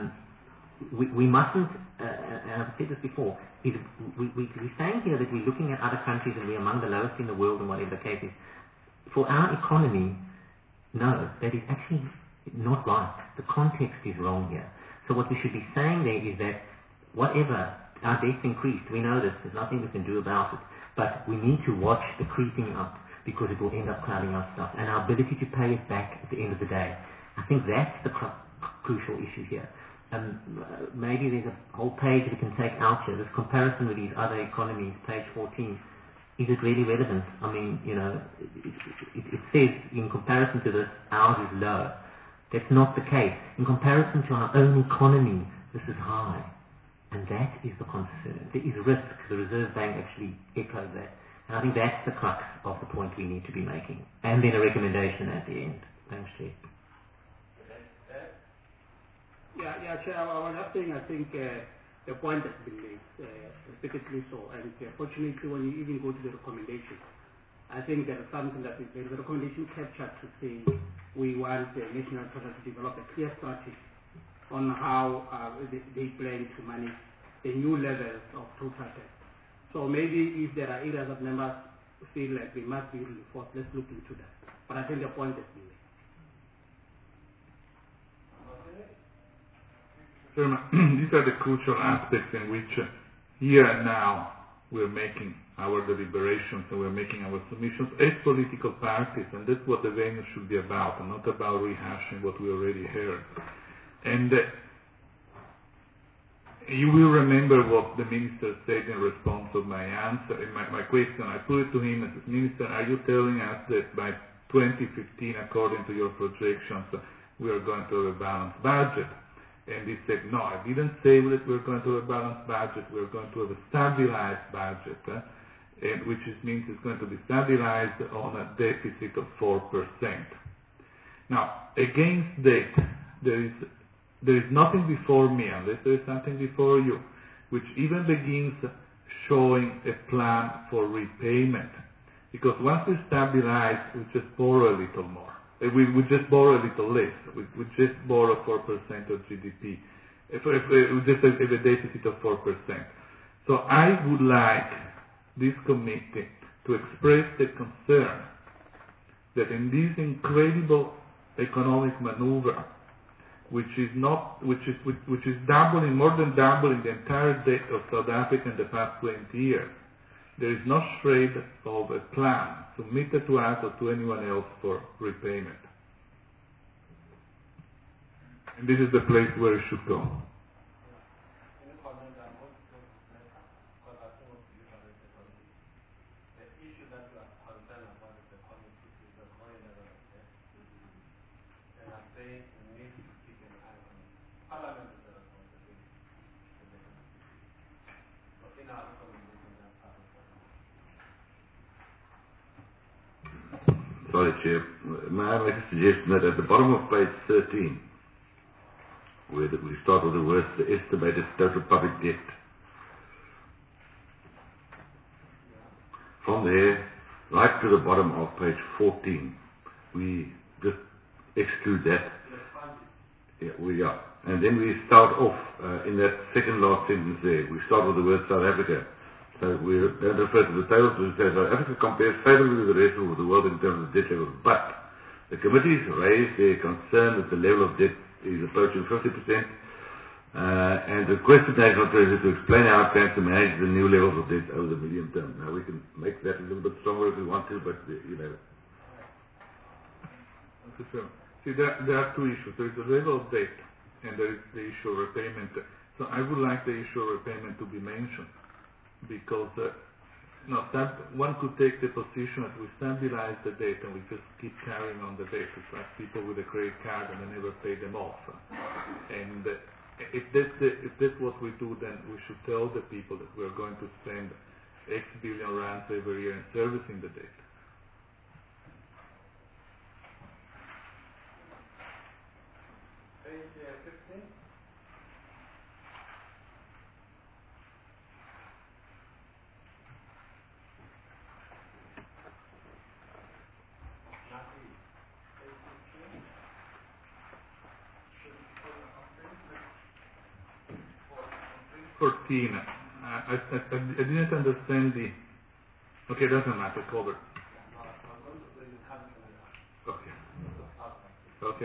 we mustn't, and I've said this before, we're saying here that we're looking at other countries and we're among the lowest in the world and whatever the case is. For our economy, no, that is actually not right. The context is wrong here. So what we should be saying there is that whatever, our debt's increased, we know this, there's nothing we can do about it, but we need to watch the creeping up because it will end up clouding our stuff and our ability to pay it back at the end of the day. I think that's the crucial issue here. Maybe there's a whole page we can take out here, this comparison with these other economies, page 14. Is it really relevant? I mean, it says in comparison to this, ours is low. That's not the case. In comparison to our own economy, this is high. And that is the concern. There is risk. The Reserve Bank actually echoed that. And I think that's the crux of the point we need to be making. And then a recommendation at the end. Thanks, Chair. Yeah, Chair, I was just saying, I think the point has been made, repeatedly so, and fortunately when you even go to the recommendation, I think there is something that there is a recommendation captured to say we want the National Treasury to develop a clear strategy on how they plan to manage the new levels of total debt. So maybe if there are areas that members feel like they must be reinforced, let's look into that. But I think the point has been made. These are the crucial aspects in which here and now we're making our deliberations and we're making our submissions as political parties, and that's what the venue should be about, and not about rehashing what we already heard. And you will remember what the minister said in response to my answer, my question. I put it to him as Minister, are you telling us that by 2015, according to your projections, we are going to have a balanced budget? And he said, no, I didn't say that we're going to have a balanced budget, we're going to have a stabilized budget, and which means it's going to be stabilized on a deficit of 4%. Now, against that, there is nothing before me, unless there is something before you, which even begins showing a plan for repayment. Because once we stabilize, we just borrow a little more. We just borrow a little less. We just borrow 4% of GDP. We just have a deficit of 4%. So I would like this committee to express the concern that in this incredible economic maneuver, which is doubling, more than doubling the entire debt of South Africa in the past 20 years, there is no shred of a plan submitted to us or to anyone else for repayment. And this is the place where it should go. Sorry, Chair. May I make a suggestion that at the bottom of page 13, where we start with the words, the estimated total public debt. From there, right to the bottom of page 14, we just exclude that. Yeah. And then we start off in that second last sentence there. We start with the word South Africa. So we don't refer to the table, we say South Africa compares favorably with the rest of the world in terms of debt levels. But the committees raised their concern that the level of debt is approaching 50%, and requested the National Treasury to explain how it plans to manage the new levels of debt over the medium term. Now we can make that a little bit stronger if we want to, but See, there are two issues. There is the level of debt, and there is the issue of repayment. So I would like the issue of repayment to be mentioned, because one could take the position that we stabilize the debt and we just keep carrying on the debt. It's like people with a credit card and they never pay them off. And if that's what we do, then we should tell the people that we're going to spend X billion rands every year in servicing the debt. I didn't understand the... Okay, doesn't matter, covered. Okay.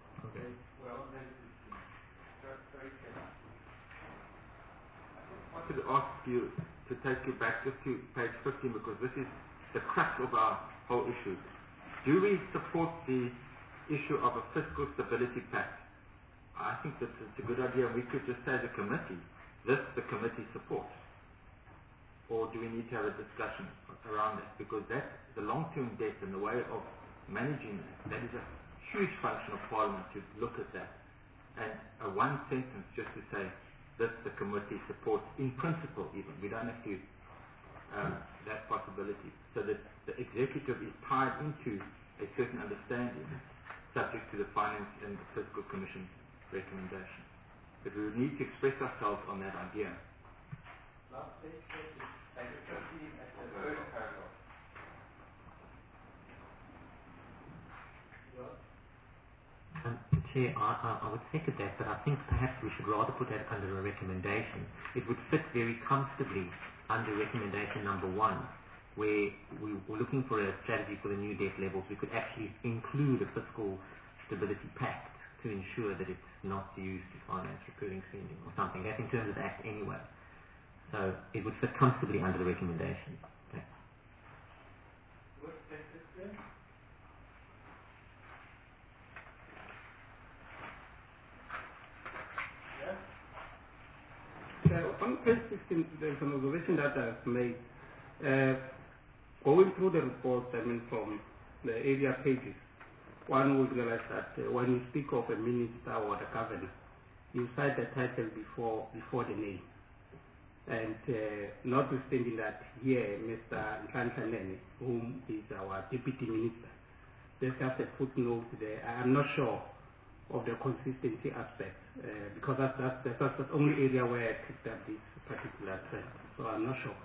I wanted to ask you to take you back just to page 15, because this is the crux of our whole issue. Do we support the issue of a fiscal stability pact? I think that it's a good idea, and we could just say as a committee, this the committee supports. Or do we need to have a discussion around that? Because that's the long-term debt and the way of managing that is a huge function of Parliament to look at that. And a one sentence just to say, this the committee supports in principle even. We don't have to that possibility. So that the executive is tied into a certain understanding subject to the Finance and Fiscal Commission's recommendation. But we would need to express ourselves on that idea. Last page, page 15 at the first paragraph. Chair, I would second that, but I think perhaps we should rather put that under a recommendation. It would fit very comfortably under recommendation number 1, where we were looking for a strategy for the new debt levels. We could actually include a fiscal stability pact to ensure that it's not used to finance recurring spending or something. That's in terms of the Act anyway. So it would fit comfortably under the recommendation. Okay. On page 16, there's an observation that I've made. Going through the report, from the area pages, one would realize that when you speak of a minister or the governor, you cite the title before the name. And notwithstanding that here, Mr. Nhlanhla Nene, whom is our deputy minister, there's just a footnote there. I'm not sure of the consistency aspect because that's the only area where I picked up this particular trend. So I'm not sure.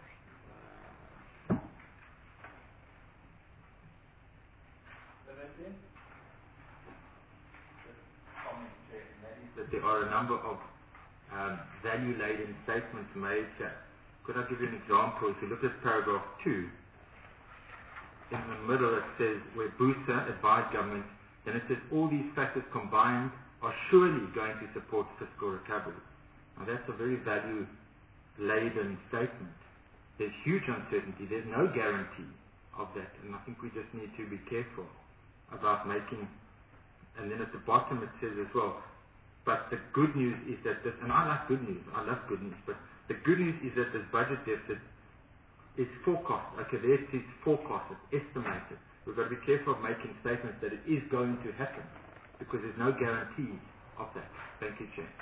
That there are a number of value-laden statements made here. Could I give you an example? If you look at paragraph 2, in the middle it says, where Busa advised government, then it says all these factors combined are surely going to support fiscal recovery. Now that's a very value-laden statement. There's huge uncertainty. There's no guarantee of that. And I think we just need to be careful about making, and then at the bottom it says as well, but the good news is that this, and I like good news, I love good news, but the good news is that this budget deficit is forecast. Okay, there it says forecast, it's estimated. We've got to be careful of making statements that it is going to happen, because there's no guarantee of that. Thank you, Chair.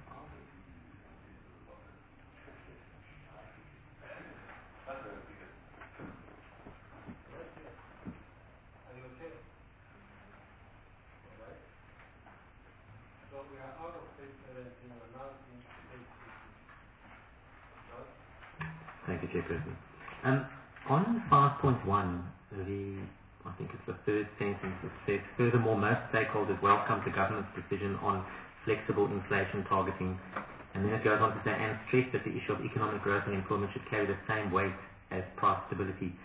Thank you, Chairperson. On 5.1, I think it's the third sentence, it says, furthermore, most stakeholders welcome the government's decision on flexible inflation targeting. And then it goes on to say, and stress that the issue of economic growth and employment should carry the same weight as price stability.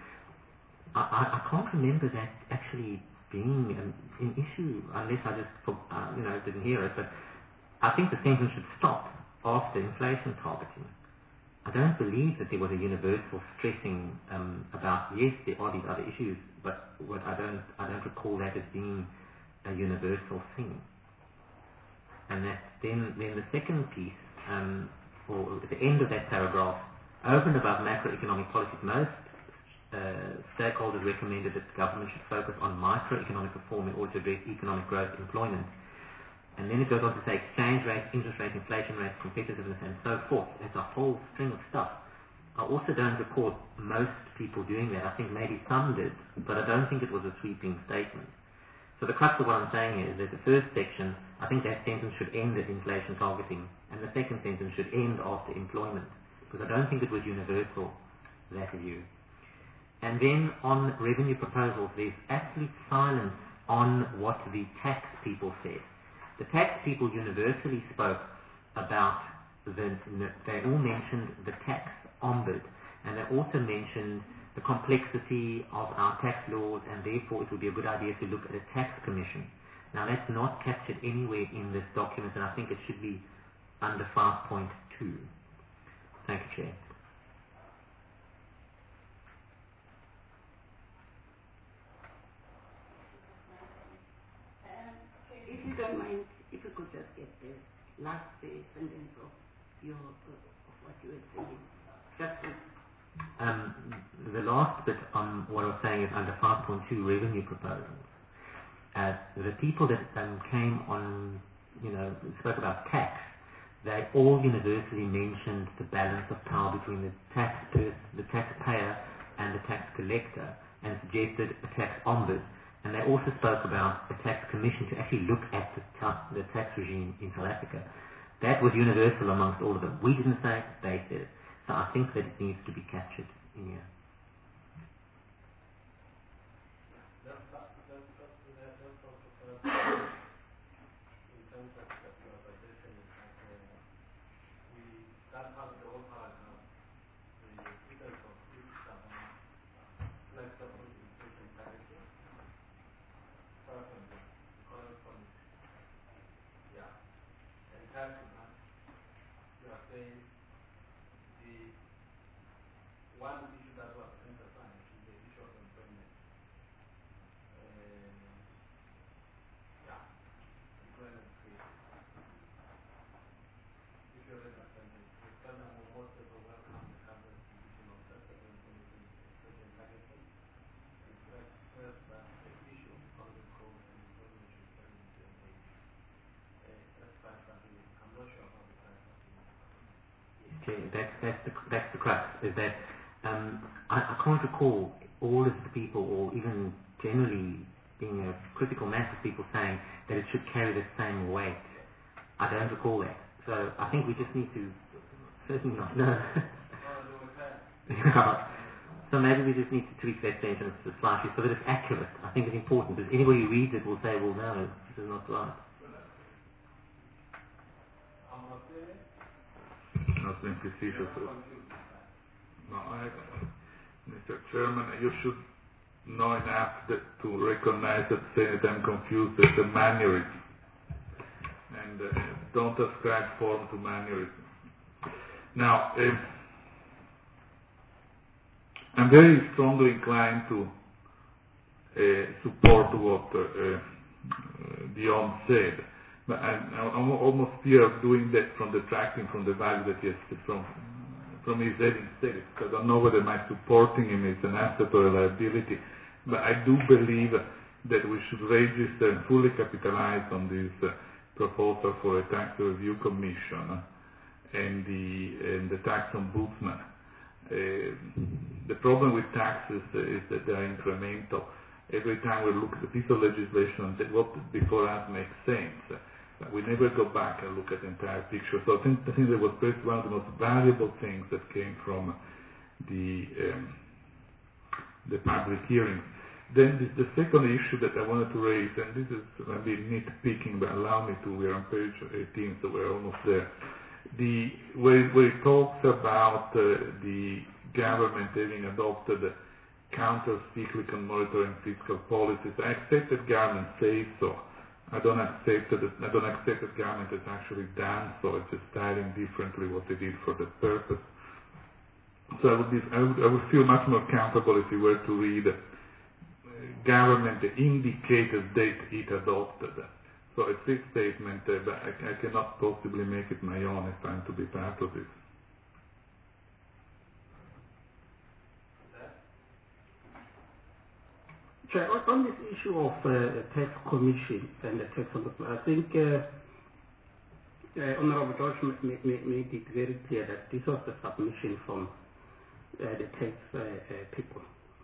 I can't remember that actually being an issue, unless I just didn't hear it, but I think the sentence should stop after inflation targeting. I don't believe that there was a universal stressing about, yes, there are these other issues, but I don't recall that as being a universal thing. And that then the second piece, or at the end of that paragraph, over and above macroeconomic policies, most stakeholders recommended that the government should focus on microeconomic reform in order to address economic growth, employment. And then it goes on to say exchange rates, interest rates, inflation rates, competitiveness, and so forth. It's a whole string of stuff. I also don't recall most people doing that. I think maybe some did, but I don't think it was a sweeping statement. So the crux of what I'm saying is that the first section, I think that sentence should end at inflation targeting, and the second sentence should end after employment, because I don't think it was universal, that view. And then on revenue proposals, there's absolute silence on what the tax people said. The tax people universally spoke about they all mentioned the tax ombud, and they also mentioned the complexity of our tax laws, and therefore it would be a good idea to look at a tax commission. Now that's not captured anywhere in this document, and I think it should be under 5.2. Thank you, Chair. If you don't mind, if you could just get the last sentence of what you were saying. Just the last bit on what I was saying is under 5.2 revenue proposals. The people that came on, spoke about tax, they all universally mentioned the balance of power between the taxpayer and the tax collector, and suggested a tax ombud. And they also spoke about a tax commission to actually look at the tax regime in South Africa. That was universal amongst all of them. We didn't say it, they said it. So I think that it needs to be captured in here. That's the crux. Is that I can't recall all of the people, or even generally being a critical mass of people saying that it should carry the same weight. I don't recall that. So I think we just need to certainly not. No. Yeah. So maybe we just need to tweak that sentence slightly so that it's accurate. I think it's important because anybody who reads it will say, well, no, this is not right. Not being facetious. No, Mr. Chairman, you should know enough to recognize that saying that I'm confused is a mannerism. And don't ascribe form to mannerism. Now, I'm very strongly inclined to support what Dion said. But I'm almost fear of doing that from detracting from the value that he has from his heading stated. I don't know whether my supporting him is an asset or a liability, but I do believe that we should register and fully capitalize on this proposal for a tax review commission and the tax ombudsman. The problem with taxes is that they are incremental. Every time we look at a piece of legislation, what before us makes sense. We never go back and look at the entire picture. So I think that was perhaps one of the most valuable things that came from the public hearings. Then the second issue that I wanted to raise, and this is maybe nitpicking, but allow me to, we're on page 18, so we're almost there. Where it talks about the government having adopted counter-cyclical monetary and fiscal policies. I accept that government says so. I don't accept that government has actually done so. It's just styling differently what they did for that purpose. So I would feel much more comfortable if we were to read government indicated date it adopted. So it's this statement, but I cannot possibly make it my own if I'm to be part of this. Chair, on this issue of the tax commission and the tax ombudsman, I think Honorable George made it very clear that this was the submission from the tax people.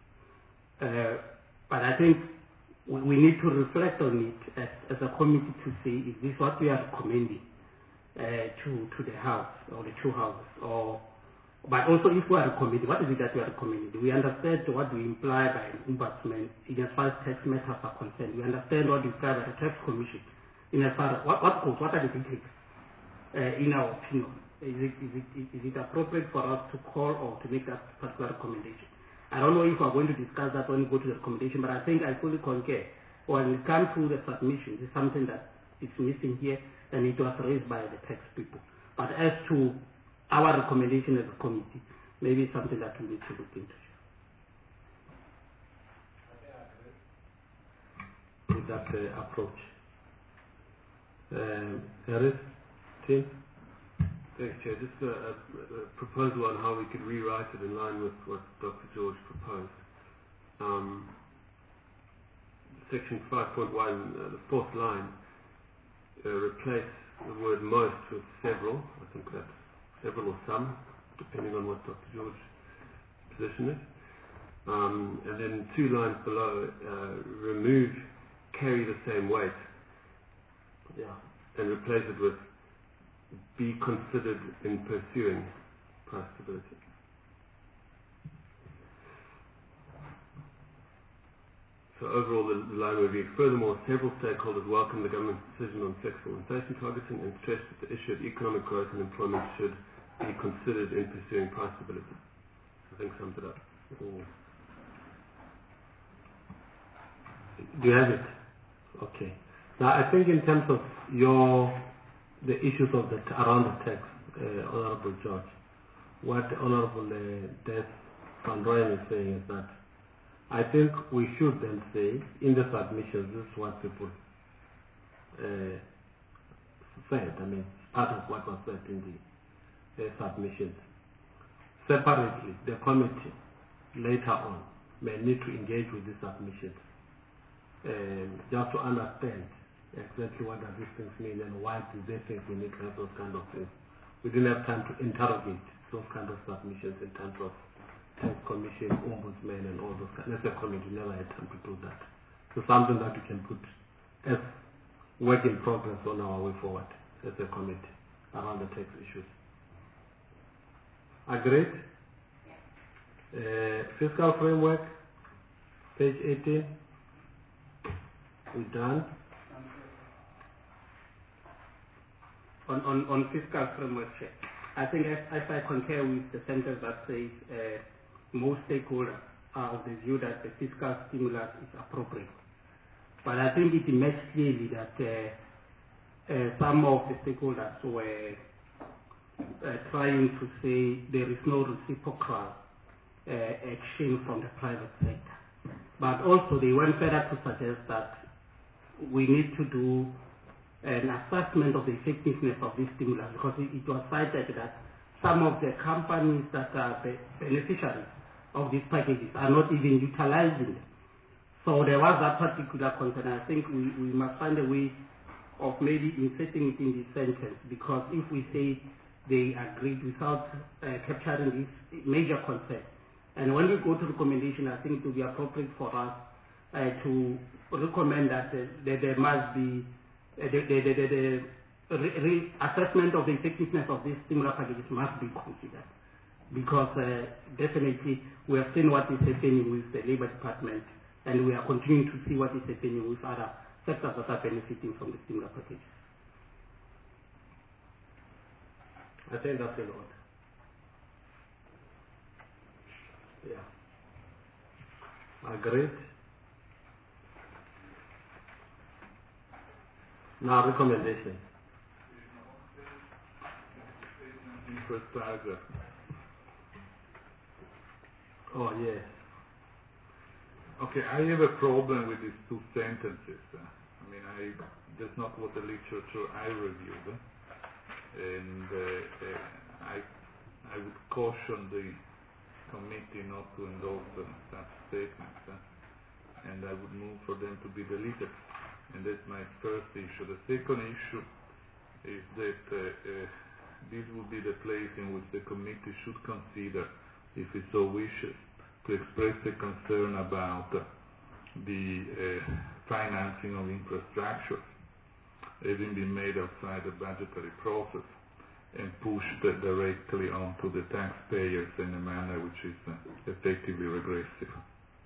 But I think we need to reflect on it as a committee to see, is this what we are recommending to the House or the two houses, but also if we are recommending, what is it that we are recommending? Do we understand what we imply by an ombudsman in as far as tax matters are concerned? We understand what we imply by the tax commission in as far as what are the details in our opinion? Is it appropriate for us to call or to make that particular recommendation? I don't know if we're going to discuss that when we go to the recommendation, but I think I fully concur. When it comes to the submission, it's something that is missing here, and it was raised by the tax people. But as to our recommendation as a committee, maybe it's something that we need to look into. With that approach. Harris, Tim? Thanks, Chair. Just a proposal on how we could rewrite it in line with what Dr. George proposed. Section 5.1, the fourth line, replace the word most with several. I think that's several or some, depending on what Dr. George's position is. And then 2 lines below, remove carry the same weight. Yeah. And replace it with be considered in pursuing price stability. So overall, the line will be, furthermore, several stakeholders welcome the government's decision on flexible inflation targeting and stress that the issue of economic growth and employment should be considered in pursuing price stability. I think sums it up. Do you have it? Okay. Now, I think in terms of the issues of around the text, Honorable George, what Honorable Des Van Rooyen is saying is that I think we should then say in the submissions, this is what people said. I mean, part of what was said in the submissions. Separately, the committee later on may need to engage with the submissions just to understand exactly what does these things mean and why do they think we need to have those kind of things. We didn't have time to interrogate those kind of submissions in terms of tax commission, ombudsman, and all those kind. As a committee, we never had time to do that. So something that we can put as work in progress on our way forward as a committee around the tax issues. Agreed? Fiscal framework, page 18. We're done. On fiscal framework, I think if I concur with the sentence that says most stakeholders are of the view that the fiscal stimulus is appropriate. But I think it emerged clearly that some of the stakeholders were trying to say there is no reciprocal action from the private sector. But also they went further to suggest that we need to do an assessment of the effectiveness of this stimulus, because it was cited that some of the companies that are the beneficiaries of these packages are not even utilizing them. So there was that particular concern. I think we must find a way of maybe inserting it in this sentence, because if we say they agreed without capturing this major concern, and when we go to recommendation, I think it will be appropriate for us to recommend that there must be the assessment of the effectiveness of these stimulus packages must be considered, because definitely we have seen what is happening with the Labour Department, and we are continuing to see what is happening with other sectors that are benefiting from the stimulus package. I think that's in order. Yeah. Agreed. Now recommendation. First paragraph. Oh yes. Okay, I have a problem with these two sentences. I mean, that's not what the literature I reviewed, and I would caution the committee not to endorse such statements, and I would move for them to be deleted. And that's my first issue. The second issue is that this would be the place in which the committee should consider, if it so wishes, to express a concern about the financing of infrastructure having been made outside the budgetary process and pushed directly onto the taxpayers in a manner which is effectively regressive.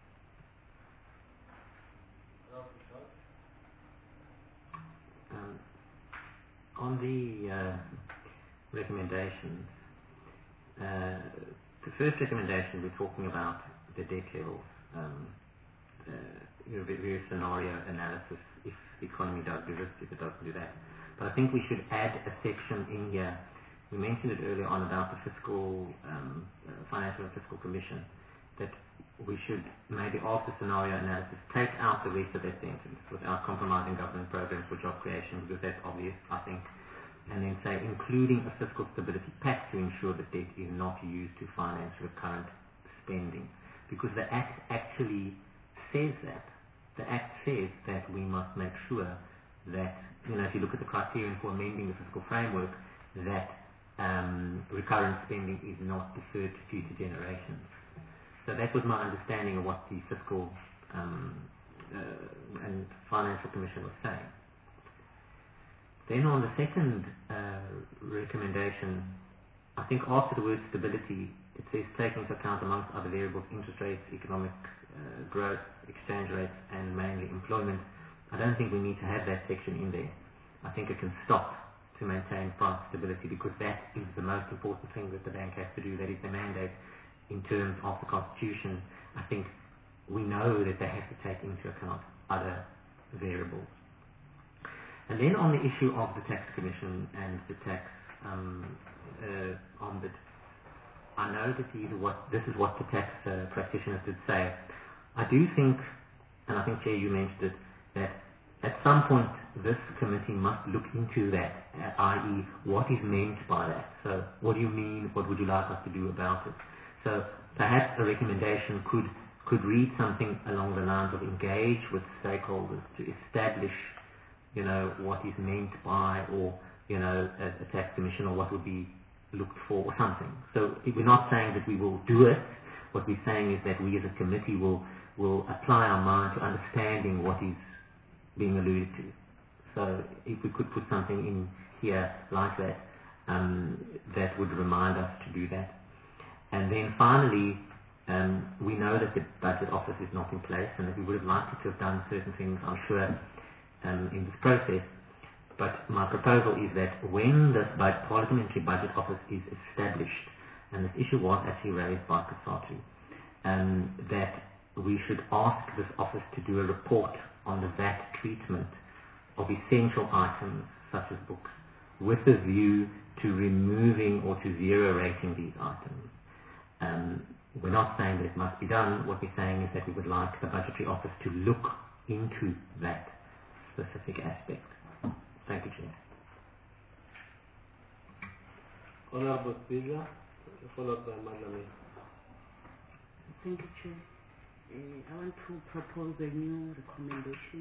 On the recommendations, the first recommendation we're talking about the debt levels, various scenario analysis, if the economy does do this, if it doesn't do that. But I think we should add a section in here. We mentioned it earlier on about the fiscal, financial and fiscal commission, that we should maybe after scenario analysis take out the rest of that sentence without compromising government programs for job creation, because that's obvious, I think, and then say including a fiscal stability pact to ensure that debt is not used to finance recurrent spending, because the Act actually says that. The Act says that we must make sure that, if you look at the criterion for amending the fiscal framework, that recurrent spending is not deferred to future generations. So that was my understanding of what the Fiscal and Financial Commission was saying. Then on the second recommendation, I think after the word stability, it says taking into account amongst other variables interest rates, economic growth, exchange rates, and mainly employment. I don't think we need to have that section in there. I think it can stop to maintain price stability, because that is the most important thing that the bank has to do. That is the mandate. In terms of the Constitution, I think we know that they have to take into account other variables. And then on the issue of the Tax Commission and the tax ombud, I know that this is what the tax practitioners did say. I do think, and I think, Chair, you mentioned it, that at some point this committee must look into that, i.e. what is meant by that. So what do you mean, what would you like us to do about it? So perhaps a recommendation could read something along the lines of engage with stakeholders to establish, what is meant by, or, a tax commission, or what would be looked for or something. So we're not saying that we will do it. What we're saying is that we as a committee will apply our mind to understanding what is being alluded to. So if we could put something in here like that, that would remind us to do that. And then finally, we know that the budget office is not in place and that we would have liked it to have done certain things, I'm sure, in this process. But my proposal is that when this parliamentary budget office is established, and this issue was actually raised by Kasatu, that we should ask this office to do a report on the VAT treatment of essential items such as books, with a view to removing or to zero rating these items. We're not saying that it must be done. What we're saying is that we would like the budgetary office to look into that specific aspect. Thank you, Chair. Honorable Speaker, followed by Madam. Thank you, Chair. I want to propose a new recommendation.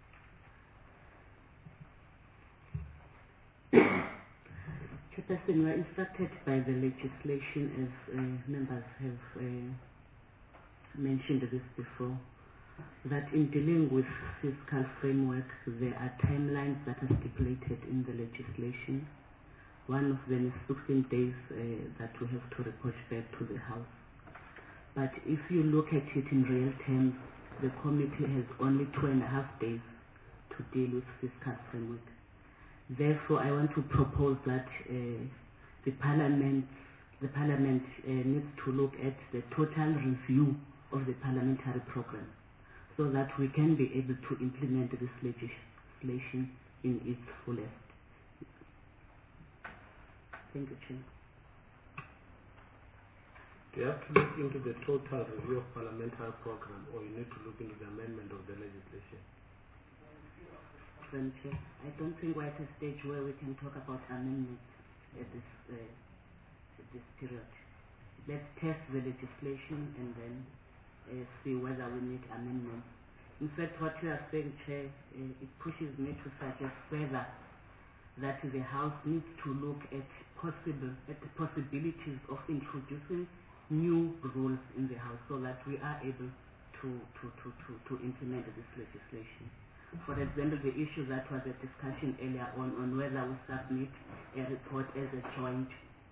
Chairperson, we are instructed by the legislation, as members have mentioned this before, that in dealing with fiscal framework, there are timelines that are stipulated in the legislation. One of them is 16 days that we have to report back to the House. But if you look at it in real terms, the committee has only 2.5 days to deal with fiscal framework. Therefore, I want to propose that the Parliament needs to look at the total review of the parliamentary program, so that we can be able to implement this legislation in its fullest. Thank you, Chair. Do you have to look into the total review of parliamentary program, or you need to look into the amendment of the legislation? Chair, I don't think we're at a stage where we can talk about amendments at this period. Let's test the legislation and then see whether we need amendments. In fact, what you are saying, Chair, it pushes me to suggest further that the House needs to look at the possibilities of introducing new rules in the House, so that we are able to implement this legislation. For example, the issue that was a discussion earlier on whether we submit a report as a joint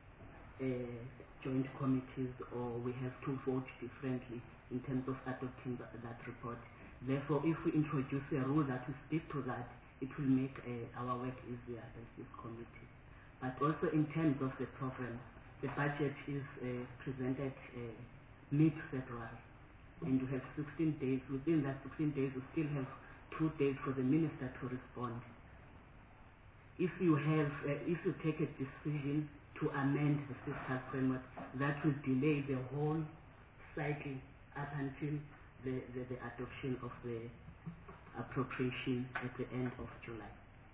committees, or we have to vote differently in terms of adopting that report. Therefore, if we introduce a rule that will speak to that, it will make our work easier as this committee. But also in terms of the program, the budget is presented mid-February, and you have 16 days. Within that 16 days, you still have 2 days for the minister to respond. If you take a decision to amend the fiscal framework, that will delay the whole cycle up until the adoption of the appropriation at the end of July.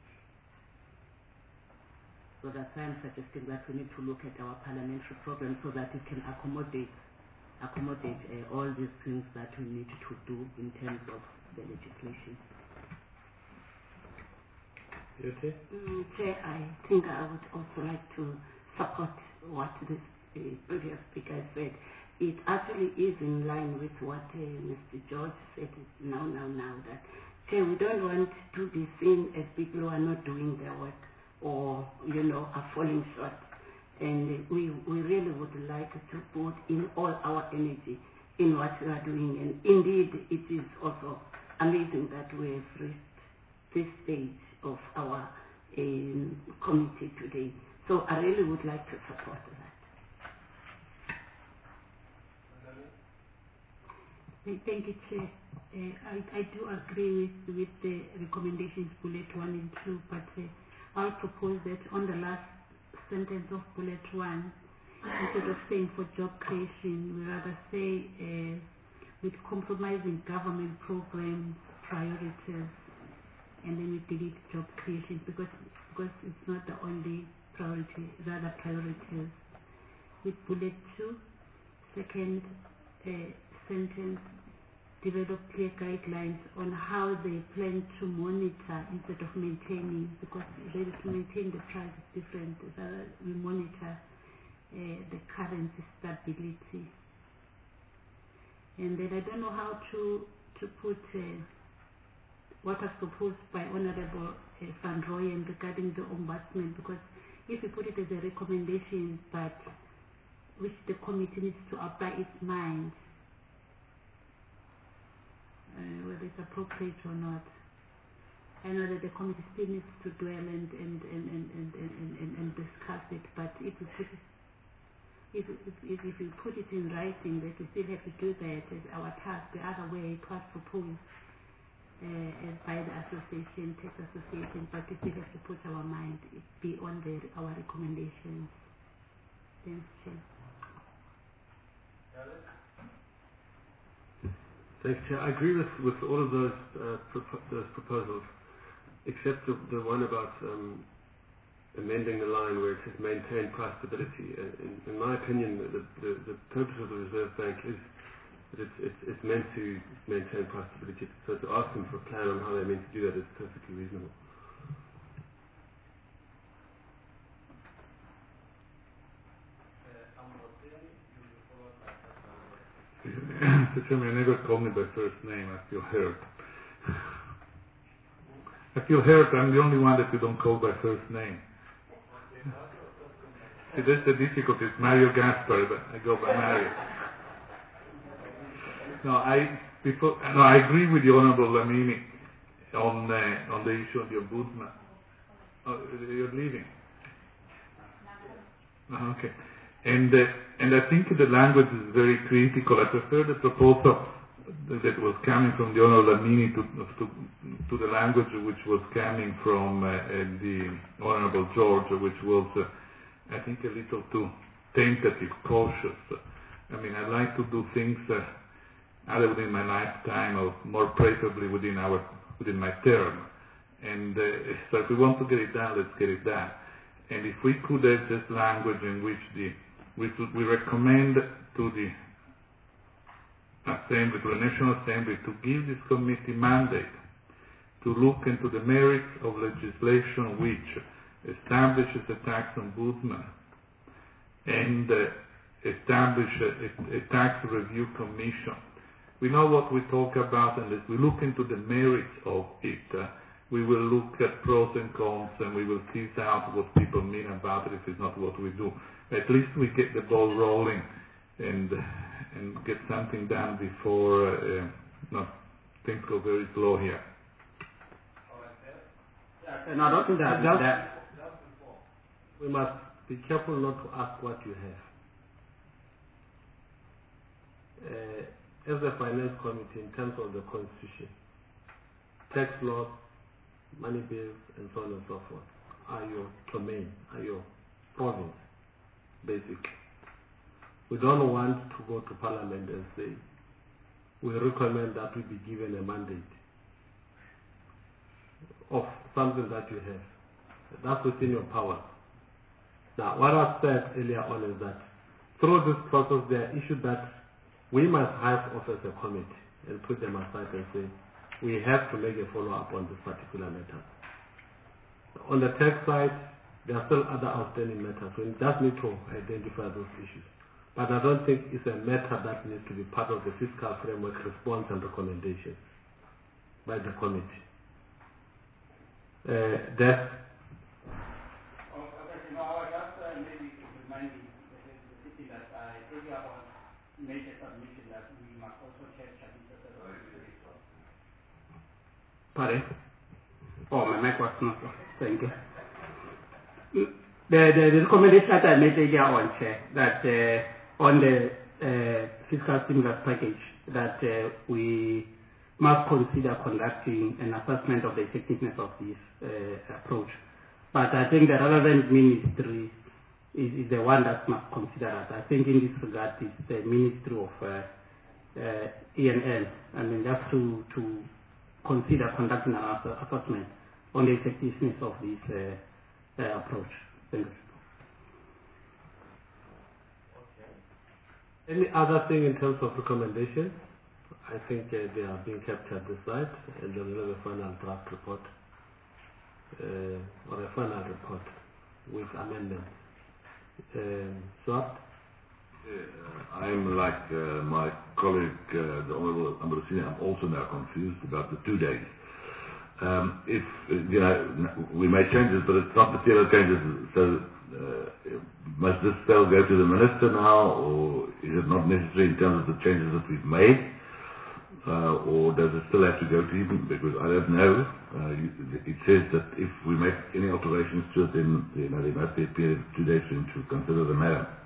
So that's why I'm suggesting that we need to look at our parliamentary program so that it can accommodate all these things that we need to do in terms of the legislation. Okay. Chair, I think I would also like to support what the previous speaker said. It actually is in line with what Mr. George said now that, Chair, we don't want to be seen as people who are not doing their work or, are falling short. And we really would like to put in all our energy in what we are doing. And indeed, it is also amazing that we have reached this stage of our committee today. So I really would like to support that. Thank you, Chair. I do agree with the recommendations bullet 1 and 2, but I'll propose that on the last sentence of bullet 1, instead of saying for job creation, we rather say with compromising government programs, priorities, and then we delete job creation because it's not the only priority, rather priorities. With bullet 2, second sentence, develop clear guidelines on how they plan to monitor instead of maintaining, because really to maintain the price is different. We monitor the currency stability. And then I don't know how to put what was proposed by Honorable Van Rooyen regarding the ombudsman, because if we put it as a recommendation, but which the committee needs to apply its mind, whether it's appropriate or not. I know that the committee still needs to dwell and discuss it, but if we put it, if we put it in writing that we still have to do that as our task, the other way it was proposed by the association, tax association, but we still have to put our mind beyond our recommendations. Thanks, Chair. Thanks, Chair. I agree with all of those proposals, except the one about amending the line where it says maintain price stability. In my opinion, the purpose of the Reserve Bank is that it's meant to maintain price stability. So to ask them for a plan on how they're meant to do that is perfectly reasonable. Mr. Chairman, you never call me by first name. I feel hurt. I'm the only one that you don't call by first name. See, that's the difficulty. It's Mario Gaspar, but I go by Mario. I agree with the Honourable Lamini on the issue of the ombudsman. Oh, you're leaving. Okay. And I think the language is very critical. I prefer the proposal that was coming from the Honourable Lamini to the language which was coming from the Honourable George, which was, I think, a little too tentative, cautious. I mean, I like to do things either within my lifetime or more preferably within my term. And so if we want to get it done, let's get it done. And if we could have this language in which we recommend to the Assembly, to the National Assembly, to give this committee mandate to look into the merits of legislation which establishes a tax ombudsman and establish a tax review commission. We know what we talk about, and as we look into the merits of it, we will look at pros and cons, and we will tease out what people mean about it if it's not what we do. At least we get the ball rolling and get something done before things go very slow here. And I don't think that we must be careful not to ask what you have. As the Finance Committee, in terms of the Constitution, tax laws, money bills, and so on and so forth, are your domain, are your province, basically. We don't want to go to Parliament and say, we recommend that we be given a mandate of something that you have. That's within your power. Now, what I said earlier on is that through this process, there are issues that we must have off as a committee and put them aside and say, we have to make a follow-up on this particular matter. On the tax side, there are still other outstanding matters. We just need to identify those issues. But I don't think it's a matter that needs to be part of the fiscal framework response and recommendations by the committee. That's make a submission that we must also check Chinese. Pardon? Oh, my mic was not. Thank you. The recommendation that I made earlier on, Chair, that on the fiscal stimulus package, that we must consider conducting an assessment of the effectiveness of this approach. But I think the relevant ministry is the one that must consider that. I think in this regard is the Ministry of ENL, I mean, just to consider conducting an assessment on the effectiveness of this approach. Thank you. Any other thing in terms of recommendations? I think they are being kept at the site, and then we'll have a final draft report or a final report with amendments. Swart? I'm like my colleague, the Honourable Ambrosini, I'm also now confused about the 2 days. If, we made changes, but it's not material changes, so must this still go to the Minister now, or is it not necessary in terms of the changes that we've made? Or does it still have to go to him? Because I don't know. It says that if we make any alterations to it, then there must be a period of 2 days for him to consider the matter.